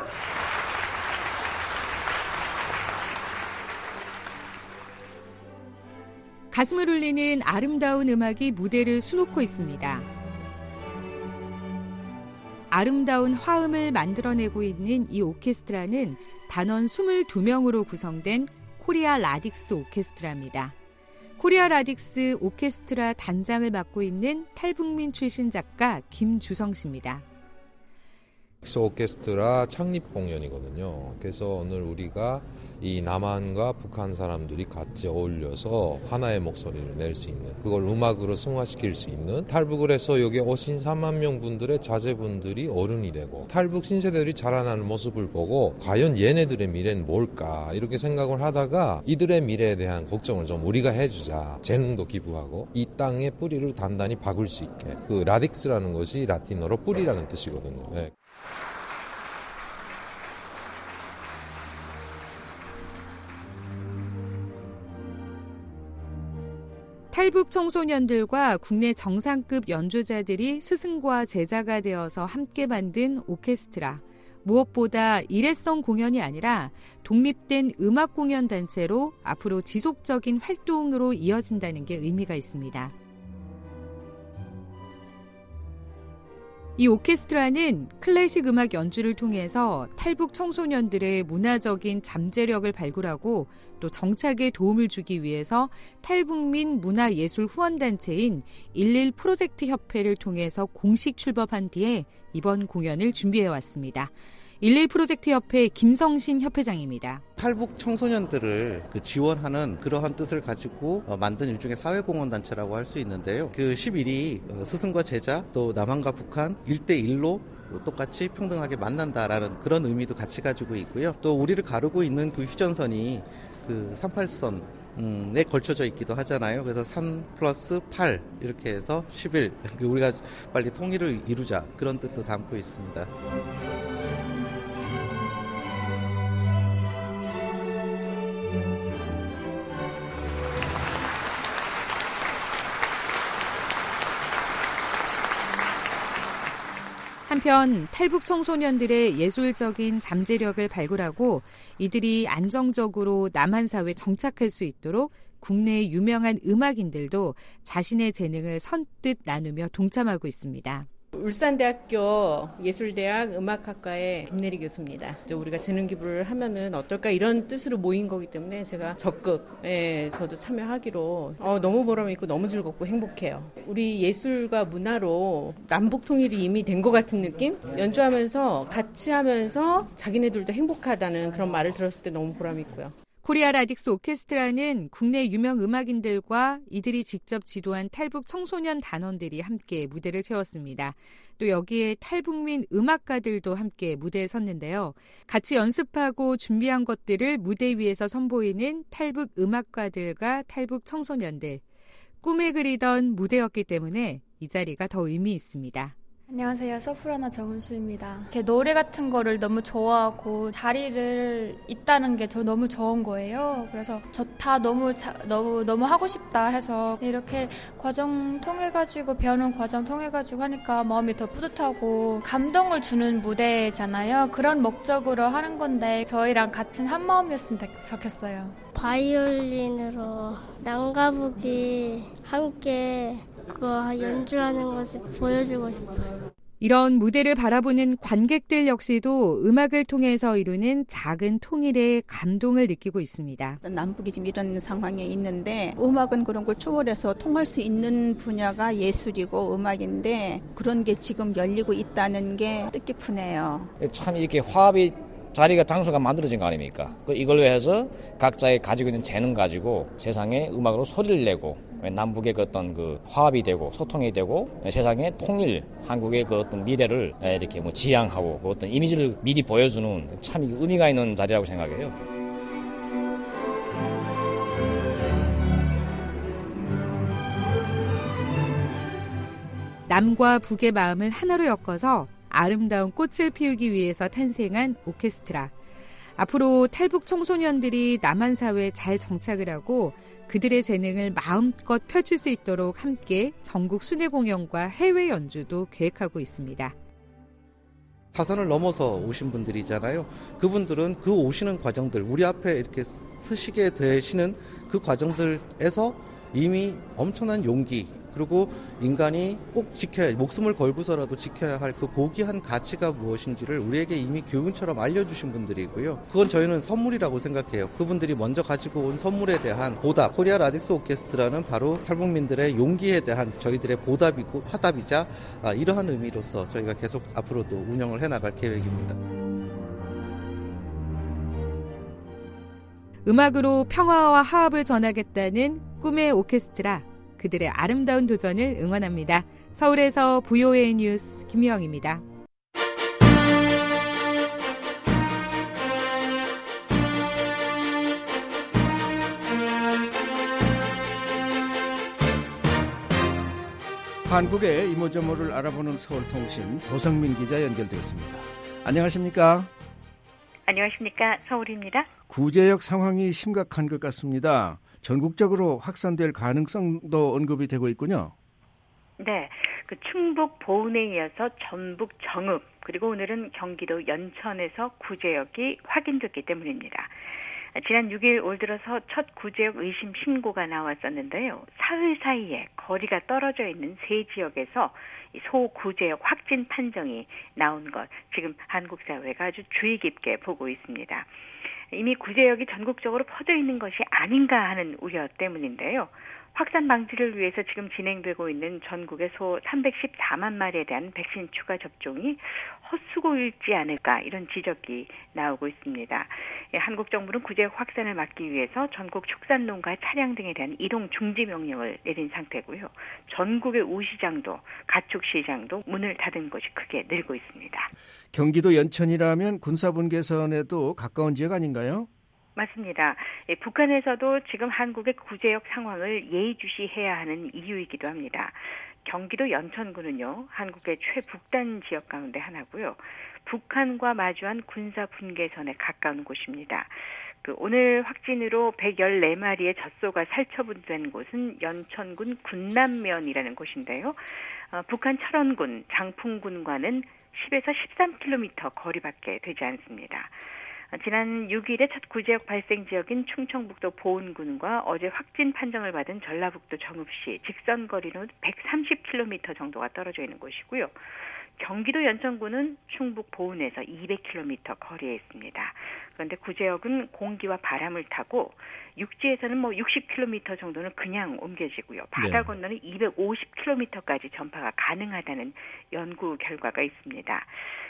가슴을 울리는 아름다운 음악이 무대를 수놓고 있습니다. 아름다운 화음을 만들어내고 있는 이 오케스트라는 단원 이십이 명으로 구성된 코리아 라딕스 오케스트라입니다. 코리아 라딕스 오케스트라 단장을 맡고 있는 탈북민 출신 작가 김주성 씨입니다. 오케스트라 창립 공연이거든요. 그래서 오늘 우리가 이 남한과 북한 사람들이 같이 어울려서 하나의 목소리를 낼 수 있는, 그걸 음악으로 승화시킬 수 있는, 탈북을 해서 여기 오신 삼만 명 분들의 자제분들이 어른이 되고 탈북 신세대들이 자라나는 모습을 보고 과연 얘네들의 미래는 뭘까 이렇게 생각을 하다가 이들의 미래에 대한 걱정을 좀 우리가 해주자, 재능도 기부하고 이 땅의 뿌리를 단단히 박을 수 있게. 그 라딕스라는 것이 라틴어로 뿌리라는 뜻이거든요. 네. 탈북 청소년들과 국내 정상급 연주자들이 스승과 제자가 되어서 함께 만든 오케스트라. 무엇보다 일회성 공연이 아니라 독립된 음악 공연 단체로 앞으로 지속적인 활동으로 이어진다는 게 의미가 있습니다. 이 오케스트라는 클래식 음악 연주를 통해서 탈북 청소년들의 문화적인 잠재력을 발굴하고 또 정착에 도움을 주기 위해서 탈북민 문화예술 후원단체인 일일 프로젝트 협회를 통해서 공식 출범한 뒤에 이번 공연을 준비해왔습니다. 일일 프로젝트 협회 김성신 협회장입니다. 탈북 청소년들을 그 지원하는 그러한 뜻을 가지고 만든 일종의 사회공헌단체라고 할 수 있는데요. 그 십일이 스승과 제자 또 남한과 북한 일 대 일로 똑같이 평등하게 만난다라는 그런 의미도 같이 가지고 있고요. 또 우리를 가르고 있는 그 휴전선이 그 삼십팔 선에 걸쳐져 있기도 하잖아요. 그래서 삼 플러스 팔 이렇게 해서 십일, 우리가 빨리 통일을 이루자, 그런 뜻도 담고 있습니다. 한편 탈북 청소년들의 예술적인 잠재력을 발굴하고 이들이 안정적으로 남한 사회에 정착할 수 있도록 국내 유명한 음악인들도 자신의 재능을 선뜻 나누며 동참하고 있습니다. 울산대학교 예술대학 음악학과의 김내리 교수입니다. 우리가 재능 기부를 하면은 어떨까 이런 뜻으로 모인 거기 때문에 제가 적극 예, 저도 참여하기로 어, 너무 보람있고 너무 즐겁고 행복해요. 우리 예술과 문화로 남북 통일이 이미 된 것 같은 느낌? 연주하면서 같이 하면서 자기네들도 행복하다는 그런 말을 들었을 때 너무 보람있고요. 코리아 라딕스 오케스트라는 국내 유명 음악인들과 이들이 직접 지도한 탈북 청소년 단원들이 함께 무대를 채웠습니다. 또 여기에 탈북민 음악가들도 함께 무대에 섰는데요. 같이 연습하고 준비한 것들을 무대 위에서 선보이는 탈북 음악가들과 탈북 청소년들. 꿈에 그리던 무대였기 때문에 이 자리가 더 의미 있습니다. 안녕하세요. 소프라노 정은수입니다. 이렇게 노래 같은 거를 너무 좋아하고 자리를 있다는 게 저 너무 좋은 거예요. 그래서 좋다, 너무 자, 너무 너무 하고 싶다 해서 이렇게 과정 통해 가지고 배우는 과정 통해 가지고 하니까 마음이 더 뿌듯하고 감동을 주는 무대잖아요. 그런 목적으로 하는 건데 저희랑 같은 한 마음이었으면 좋겠어요. 바이올린으로 남과북이 함께 그거 연주하는 것을 보여주고 싶어요. 이런 무대를 바라보는 관객들 역시도 음악을 통해서 이루는 작은 통일의 감동을 느끼고 있습니다. 남북이 지금 이런 상황에 있는데 음악은 그런 걸 초월해서 통할 수 있는 분야가 예술이고 음악인데 그런 게 지금 열리고 있다는 게 뜻깊으네요. 참 이렇게 화합이 자리가 장소가 만들어진 거 아닙니까? 이걸 위해서 각자의 가지고 있는 재능 가지고 세상에 음악으로 소리를 내고 남북의 그 어떤 그 화합이 되고 소통이 되고 세상의 통일, 한국의 그 어떤 미래를 이렇게 뭐 지향하고 그 어떤 이미지를 미리 보여주는 참 의미가 있는 자리라고 생각해요. 남과 북의 마음을 하나로 엮어서 아름다운 꽃을 피우기 위해서 탄생한 오케스트라. 앞으로 탈북 청소년들이 남한 사회에 잘 정착을 하고 그들의 재능을 마음껏 펼칠 수 있도록 함께 전국 순회 공연과 해외 연주도 계획하고 있습니다. 사선을 넘어서 오신 분들이잖아요. 그분들은 그 오시는 과정들, 우리 앞에 이렇게 서시게 되시는 그 과정들에서 이미 엄청난 용기, 그리고 인간이 꼭 지켜야, 목숨을 걸고서라도 지켜야 할 그 고귀한 가치가 무엇인지를 우리에게 이미 교훈처럼 알려주신 분들이고요. 그건 저희는 선물이라고 생각해요. 그분들이 먼저 가지고 온 선물에 대한 보답, 코리아 라딕스 오케스트라는 바로 탈북민들의 용기에 대한 저희들의 보답이고 화답이자 아, 이러한 의미로서 저희가 계속 앞으로도 운영을 해나갈 계획입니다. 음악으로 평화와 화합을 전하겠다는 꿈의 오케스트라, 그들의 아름다운 도전을 응원합니다. 서울에서 브이오에이 뉴스 김희영입니다. 한국의 이모저모를 알아보는 서울통신 도성민 기자 연결되었습니다. 안녕하십니까? 안녕하십니까? 서울입니다. 구제역 상황이 심각한 것 같습니다. 전국적으로 확산될 가능성도 언급이 되고 있군요. 네, 그 충북 보은에 이어서 전북 정읍 그리고 오늘은 경기도 연천에서 구제역이 확인됐기 때문입니다. 지난 육 일 올 들어서 첫 구제역 의심 신고가 나왔었는데요. 사흘 사이에 거리가 떨어져 있는 세 지역에서 소구제역 확진 판정이 나온 것, 지금 한국 사회가 아주 주의 깊게 보고 있습니다. 이미 구제역이 전국적으로 퍼져 있는 것이 아닌가 하는 우려 때문인데요. 확산 방지를 위해서 지금 진행되고 있는 전국의 소 삼백십사만 마리에 대한 백신 추가 접종이 헛수고일지 않을까, 이런 지적이 나오고 있습니다. 예, 한국 정부는 구제역 확산을 막기 위해서 전국 축산농가 차량 등에 대한 이동 중지 명령을 내린 상태고요. 전국의 우시장도 가축시장도 문을 닫은 곳이 크게 늘고 있습니다. 경기도 연천이라면 군사분계선에도 가까운 지역 아닌가요? 맞습니다. 예, 북한에서도 지금 한국의 구제역 상황을 예의주시해야 하는 이유이기도 합니다. 경기도 연천군은요, 한국의 최북단 지역 가운데 하나고요. 북한과 마주한 군사 분계선에 가까운 곳입니다. 그 오늘 확진으로 백십사 마리의 젖소가 살처분된 곳은 연천군 군남면이라는 곳인데요. 어, 북한 철원군, 장풍군과는 십에서 십삼 킬로미터 거리밖에 되지 않습니다. 지난 육 일에 첫 구제역 발생 지역인 충청북도 보은군과 어제 확진 판정을 받은 전라북도 정읍시, 직선 거리로 백삼십 킬로미터 정도가 떨어져 있는 곳이고요. 경기도 연천군은 충북 보은에서 이백 킬로미터 거리에 있습니다. 그런데 구제역은 공기와 바람을 타고 육지에서는 뭐 육십 킬로미터 정도는 그냥 옮겨지고요. 바다 네. 건너는 이백오십 킬로미터까지 전파가 가능하다는 연구 결과가 있습니다.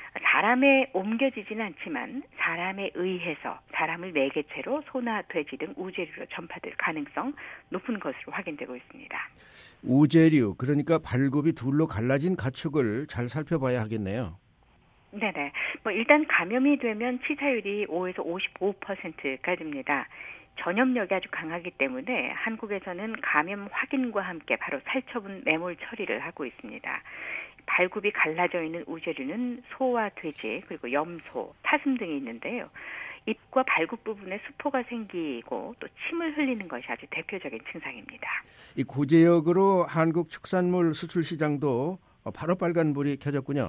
사람에 옮겨지지는 않지만 사람에 의해서 사람을 매개체로 소나 돼지 등 우제류로 전파될 가능성 높은 것으로 확인되고 있습니다. 우제류, 그러니까 발굽이 둘로 갈라진 가축을 잘 살펴봐야 하겠네요. 네네. 뭐 일단 감염이 되면 치사율이 오에서 오십오 퍼센트까지입니다. 전염력이 아주 강하기 때문에 한국에서는 감염 확인과 함께 바로 살처분 매몰 처리를 하고 있습니다. 발굽이 갈라져 있는 우제류는 소와 돼지, 그리고 염소, 사슴 등이 있는데요. 입과 발굽 부분에 수포가 생기고 또 침을 흘리는 것이 아주 대표적인 증상입니다. 이 구제역으로 한국 축산물 수출 시장도 바로 빨간불이 켜졌군요.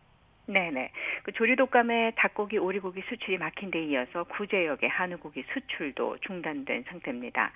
네네. 그 조류독감에 닭고기, 오리고기 수출이 막힌 데 이어서 구제역의 한우고기 수출도 중단된 상태입니다.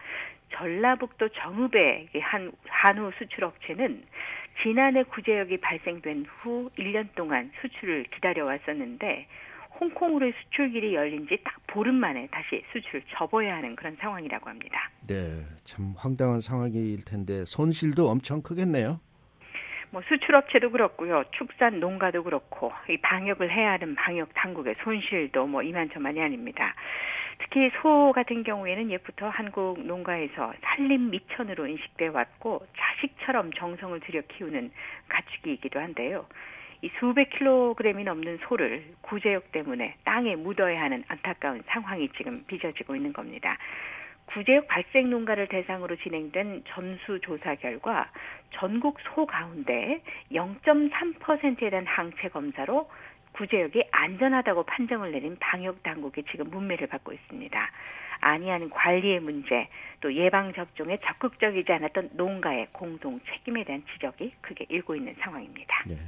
전라북도 정읍의 한 한우 수출 업체는 지난해 구제역이 발생된 후 일 년 동안 수출을 기다려왔었는데 홍콩으로의 수출길이 열린 지 딱 보름 만에 다시 수출을 접어야 하는 그런 상황이라고 합니다. 네, 참 황당한 상황일 텐데 손실도 엄청 크겠네요. 뭐 수출업체도 그렇고요, 축산 농가도 그렇고 이 방역을 해야 하는 방역 당국의 손실도 뭐 이만저만이 아닙니다. 특히 소 같은 경우에는 예부터 한국 농가에서 산림 미천으로 인식돼 왔고 자식처럼 정성을 들여 키우는 가축이기도 한데요. 이 수백 킬로그램이 넘는 소를 구제역 때문에 땅에 묻어야 하는 안타까운 상황이 지금 빚어지고 있는 겁니다. 구제역 발생 농가를 대상으로 진행된 전수조사 결과 전국 소 가운데 영 점 삼 퍼센트에 대한 항체 검사로 구제역이 안전하다고 판정을 내린 방역당국이 지금 문매를 받고 있습니다. 아니한 관리의 문제, 또 예방접종에 적극적이지 않았던 농가의 공동 책임에 대한 지적이 크게 일고 있는 상황입니다. 네,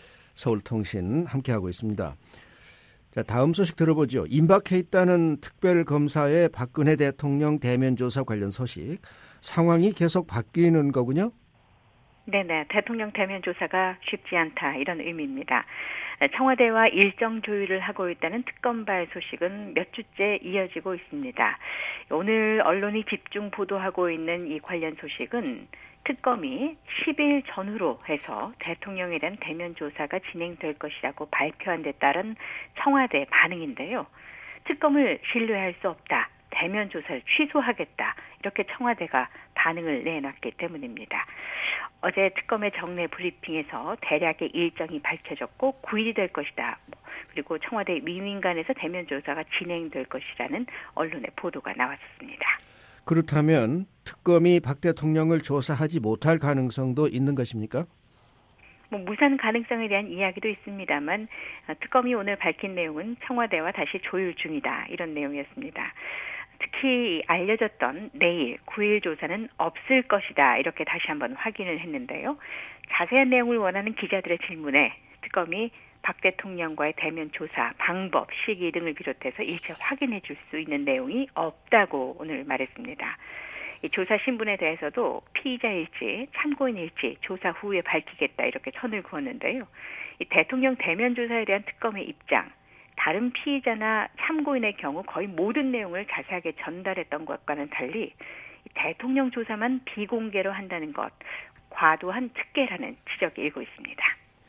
서울통신 함께하고 있습니다. 자, 다음 소식 들어보죠. 임박해 있다는 특별검사의 박근혜 대통령 대면 조사 관련 소식. 상황이 계속 바뀌는 거군요? 네네, 대통령 대면 조사가 쉽지 않다 이런 의미입니다. 청와대와 일정 조율을 하고 있다는 특검발 소식은 몇 주째 이어지고 있습니다. 오늘 언론이 집중 보도하고 있는 이 관련 소식은 특검이 십 일 전후로 해서 대통령에 대한 대면 조사가 진행될 것이라고 발표한 데 따른 청와대 반응인데요. 특검을 신뢰할 수 없다. 대면 조사를 취소하겠다. 이렇게 청와대가 반응을 내놨기 때문입니다. 어제 특검의 정례 브리핑에서 대략의 일정이 밝혀졌고 구 일이 될 것이다. 그리고 청와대 위민관에서 대면 조사가 진행될 것이라는 언론의 보도가 나왔습니다. 그렇다면 특검이 박 대통령을 조사하지 못할 가능성도 있는 것입니까? 뭐 무산 가능성에 대한 이야기도 있습니다만 특검이 오늘 밝힌 내용은 청와대와 다시 조율 중이다. 이런 내용이었습니다. 특히 알려졌던 내일 구 일 조사는 없을 것이다. 이렇게 다시 한번 확인을 했는데요. 자세한 내용을 원하는 기자들의 질문에 특검이 박 대통령과의 대면 조사, 방법, 시기 등을 비롯해서 일체 확인해 줄 수 있는 내용이 없다고 오늘 말했습니다. 이 조사 신분에 대해서도 피의자일지 참고인일지 조사 후에 밝히겠다 이렇게 선을 그었는데요. 이 대통령 대면 조사에 대한 특검의 입장, 다른 피의자나 참고인의 경우 거의 모든 내용을 자세하게 전달했던 것과는 달리 대통령 조사만 비공개로 한다는 것, 과도한 특혜라는 지적이 일고 있습니다.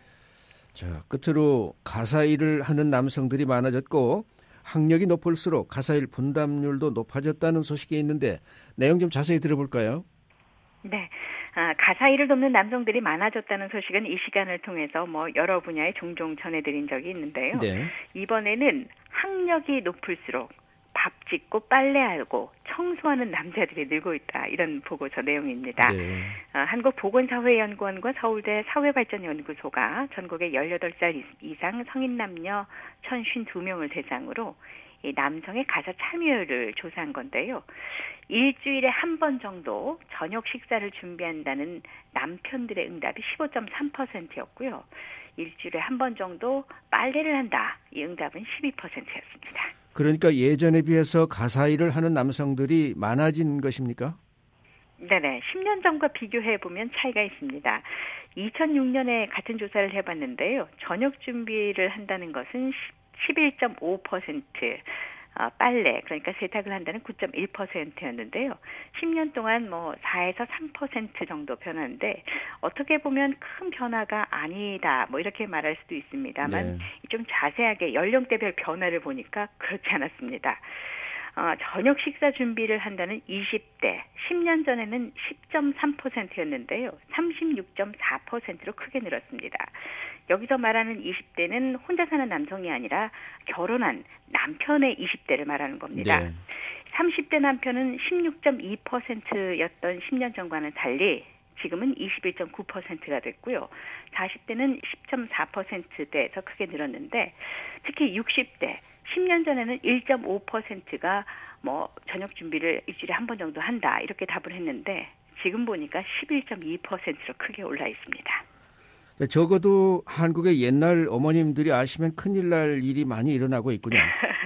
자, 끝으로 가사일을 하는 남성들이 많아졌고 학력이 높을수록 가사일 분담률도 높아졌다는 소식이 있는데 내용 좀 자세히 들어볼까요? 네. 아, 가사일을 돕는 남성들이 많아졌다는 소식은 이 시간을 통해서 뭐 여러 분야에 종종 전해드린 적이 있는데요. 네. 이번에는 학력이 높을수록 밥 짓고 빨래하고 청소하는 남자들이 늘고 있다. 이런 보고서 내용입니다. 네. 아, 한국보건사회연구원과 서울대 사회발전연구소가 전국의 열여덟 살 이상 성인 남녀 천오십이 명을 대상으로 이 남성의 가사 참여율을 조사한 건데요. 일주일에 한 번 정도 저녁 식사를 준비한다는 남편들의 응답이 십오 점 삼 퍼센트였고요. 일주일에 한 번 정도 빨래를 한다. 이 응답은 십이 퍼센트였습니다. 그러니까 예전에 비해서 가사일을 하는 남성들이 많아진 것입니까? 네네. 십 년 전과 비교해보면 차이가 있습니다. 이천육 년에 같은 조사를 해봤는데요. 저녁 준비를 한다는 것은 십일 점 오 퍼센트, 어, 빨래, 그러니까 세탁을 한다는 구 점 일 퍼센트였는데요. 십 년 동안 뭐 사에서 삼 퍼센트 정도 변화인데 어떻게 보면 큰 변화가 아니다, 뭐 이렇게 말할 수도 있습니다만 네. 좀 자세하게 연령대별 변화를 보니까 그렇지 않았습니다. 어, 저녁 식사 준비를 한다는 이십 대, 십 년 전에는 십 점 삼 퍼센트였는데요. 삼십육 점 사 퍼센트로 크게 늘었습니다. 여기서 말하는 이십 대는 혼자 사는 남성이 아니라 결혼한 남편의 이십 대를 말하는 겁니다. 네. 삼십 대 남편은 십육 점 이 퍼센트였던 십 년 전과는 달리 지금은 이십일 점 구 퍼센트가 됐고요. 사십 대는 십 점 사 퍼센트대에서 크게 늘었는데 특히 육십 대, 십 년 전에는 일 점 오 퍼센트가 뭐 저녁 준비를 일주일에 한 번 정도 한다 이렇게 답을 했는데 지금 보니까 십일 점 이 퍼센트로 크게 올라 있습니다. 적어도 한국의 옛날 어머님들이 아시면 큰일 날 일이 많이 일어나고 있군요.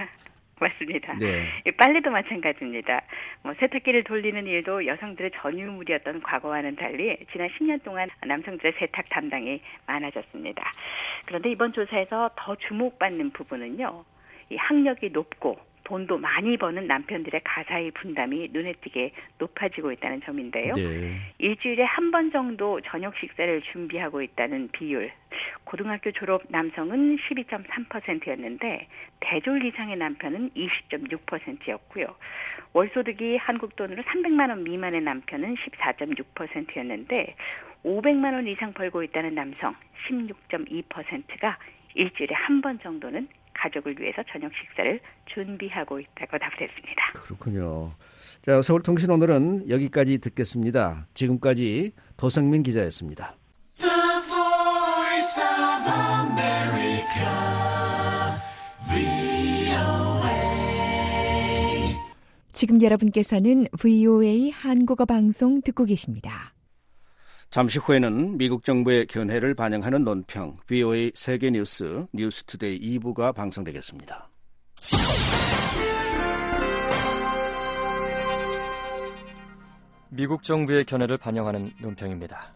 맞습니다. 네. 빨래도 마찬가지입니다. 뭐 세탁기를 돌리는 일도 여성들의 전유물이었던 과거와는 달리 지난 십 년 동안 남성들의 세탁 담당이 많아졌습니다. 그런데 이번 조사에서 더 주목받는 부분은요. 이 학력이 높고 돈도 많이 버는 남편들의 가사일 분담이 눈에 띄게 높아지고 있다는 점인데요. 네. 일주일에 한 번 정도 저녁 식사를 준비하고 있다는 비율. 고등학교 졸업 남성은 십이 점 삼 퍼센트였는데 대졸 이상의 남편은 이십 점 육 퍼센트였고요. 월소득이 한국 돈으로 삼백만 원 미만의 남편은 십사 점 육 퍼센트였는데 오백만 원 이상 벌고 있다는 남성 십육 점 이 퍼센트가 일주일에 한 번 정도는 가족을 위해서 저녁 식사를 준비하고 있다고 답을 했습니다. 그렇군요. 자, 서울통신 오늘은 여기까지 듣겠습니다. 지금까지 도성민 기자였습니다. The Voice of America, 브이오에이. 지금 여러분께서는 브이오에이 한국어 방송 듣고 계십니다. 잠시 후에는 미국 정부의 견해를 반영하는 논평, 브이오에이 세계뉴스 뉴스투데이 이 부가 방송되겠습니다. 미국 정부의 견해를 반영하는 논평입니다.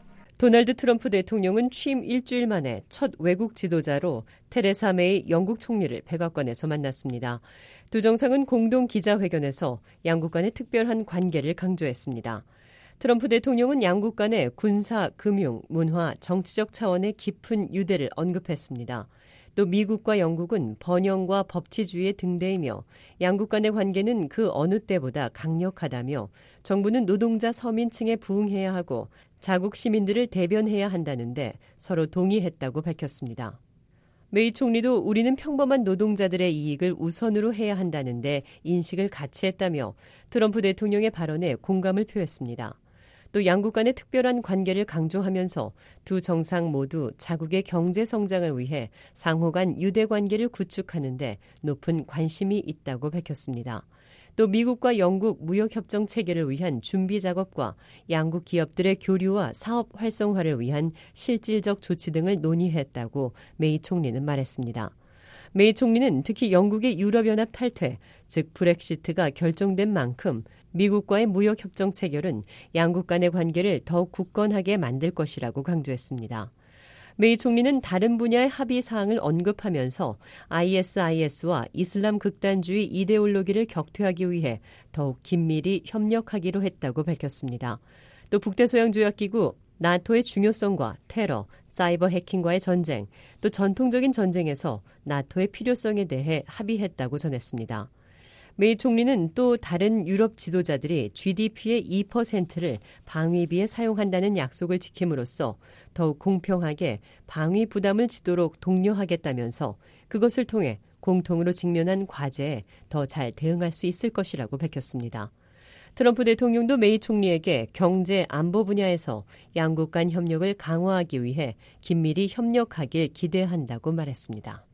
도널드 트럼프 대통령은 취임 일주일 만에 첫 외국 지도자로 테레사 메이 영국 총리를 백악관에서 만났습니다. 두 정상은 공동 기자회견에서 양국 간의 특별한 관계를 강조했습니다. 트럼프 대통령은 양국 간의 군사, 금융, 문화, 정치적 차원의 깊은 유대를 언급했습니다. 또 미국과 영국은 번영과 법치주의의 등대이며 양국 간의 관계는 그 어느 때보다 강력하다며 정부는 노동자 서민층에 부응해야 하고 자국 시민들을 대변해야 한다는데 서로 동의했다고 밝혔습니다. 메이 총리도 우리는 평범한 노동자들의 이익을 우선으로 해야 한다는데 인식을 같이 했다며 트럼프 대통령의 발언에 공감을 표했습니다. 또 양국 간의 특별한 관계를 강조하면서 두 정상 모두 자국의 경제 성장을 위해 상호 간 유대 관계를 구축하는 데 높은 관심이 있다고 밝혔습니다. 또 미국과 영국 무역협정 체결을 위한 준비 작업과 양국 기업들의 교류와 사업 활성화를 위한 실질적 조치 등을 논의했다고 메이 총리는 말했습니다. 메이 총리는 특히 영국의 유럽연합 탈퇴, 즉 브렉시트가 결정된 만큼 미국과의 무역협정 체결은 양국 간의 관계를 더욱 굳건하게 만들 것이라고 강조했습니다. 메이 총리는 다른 분야의 합의 사항을 언급하면서 아이에스아이에스와 이슬람 극단주의 이데올로기를 격퇴하기 위해 더욱 긴밀히 협력하기로 했다고 밝혔습니다. 또 북대서양조약기구, 나토의 중요성과 테러, 사이버 해킹과의 전쟁, 또 전통적인 전쟁에서 나토의 필요성에 대해 합의했다고 전했습니다. 메이 총리는 또 다른 유럽 지도자들이 지디피의 이 퍼센트를 방위비에 사용한다는 약속을 지킴으로써 더욱 공평하게 방위 부담을 지도록 독려하겠다면서 그것을 통해 공통으로 직면한 과제에 더 잘 대응할 수 있을 것이라고 밝혔습니다. 트럼프 대통령도 메이 총리에게 경제, 안보 분야에서 양국 간 협력을 강화하기 위해 긴밀히 협력하길 기대한다고 말했습니다.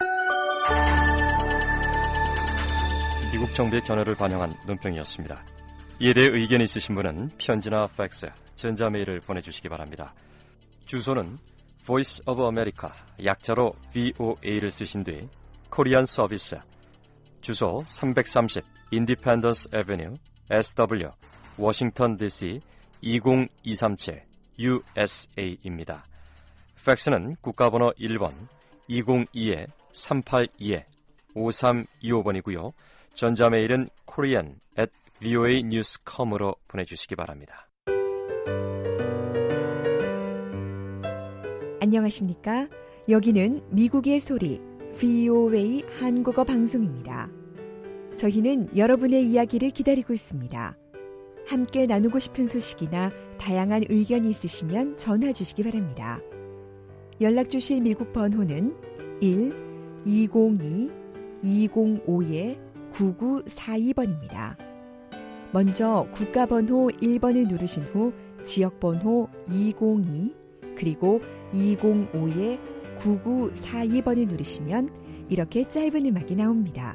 미국 정부의 견해를 반영한 논평이었습니다. 이에 대해 의견이 있으신 분은 편지나 팩스, 전자메일을 보내주시기 바랍니다. 주소는 Voice of America, 약자로 브이오에이를 쓰신 뒤 코리안 서비스, 주소 삼백삼십 Independence Avenue, 에스더블유, 워싱턴 디씨 이공이삼칠 유에스에이입니다. 팩스는 국가번호 일 번 이공이 삼팔이 오삼이오 번이고요. 전자메일은 korean at voa news dot com으로 보내주시기 바랍니다. 안녕하십니까? 여기는 미국의 소리 브이오에이 한국어 방송입니다. 저희는 여러분의 이야기를 기다리고 있습니다. 함께 나누고 싶은 소식이나 다양한 의견이 있으시면 전화 주시기 바랍니다. 연락 주실 미국 번호는 일 이공이 이공오 구구사이 번입니다. 먼저 국가번호 일 번을 누르신 후 지역번호 이공이 그리고 이공오 구구사이 번을 누르시면 이렇게 짧은 음악이 나옵니다.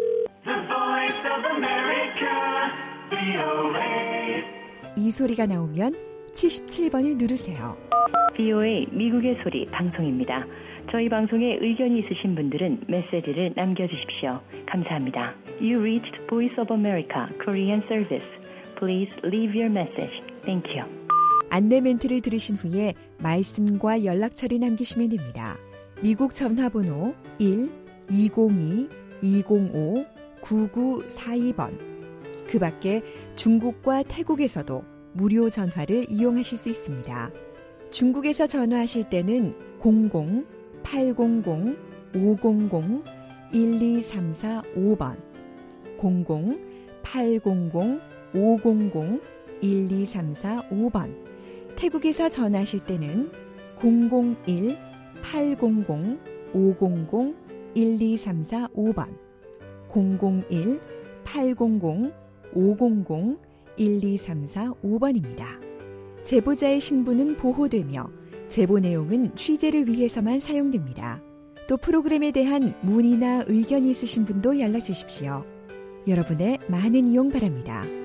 이 소리가 나오면 칠십칠 번을 누르세요. 브이오에이 미국의 소리 방송입니다. 저희 방송에 의견이 있으신 분들은 메시지를 남겨주십시오. 감사합니다. You reached Voice of America Korean Service. Please leave your message. Thank you. 안내 멘트를 들으신 후에 말씀과 연락처를 남기시면 됩니다. 미국 전화번호 일 이공이 이공오 구구사이 번. 그 밖에 중국과 태국에서도 무료 전화를 이용하실 수 있습니다. 중국에서 전화하실 때는 공공 팔공공 오공공 일이삼사오 번 공공 팔공공 오공공 일이삼사오 번 태국에서 전화하실 때는 공공일 팔공공 오공공 일이삼사오 번 공공일 팔공공 오공공 일이삼사오 번입니다. 제보자의 신분은 보호되며 제보 내용은 취재를 위해서만 사용됩니다. 또 프로그램에 대한 문의나 의견이 있으신 분도 연락 주십시오. 여러분의 많은 이용 바랍니다.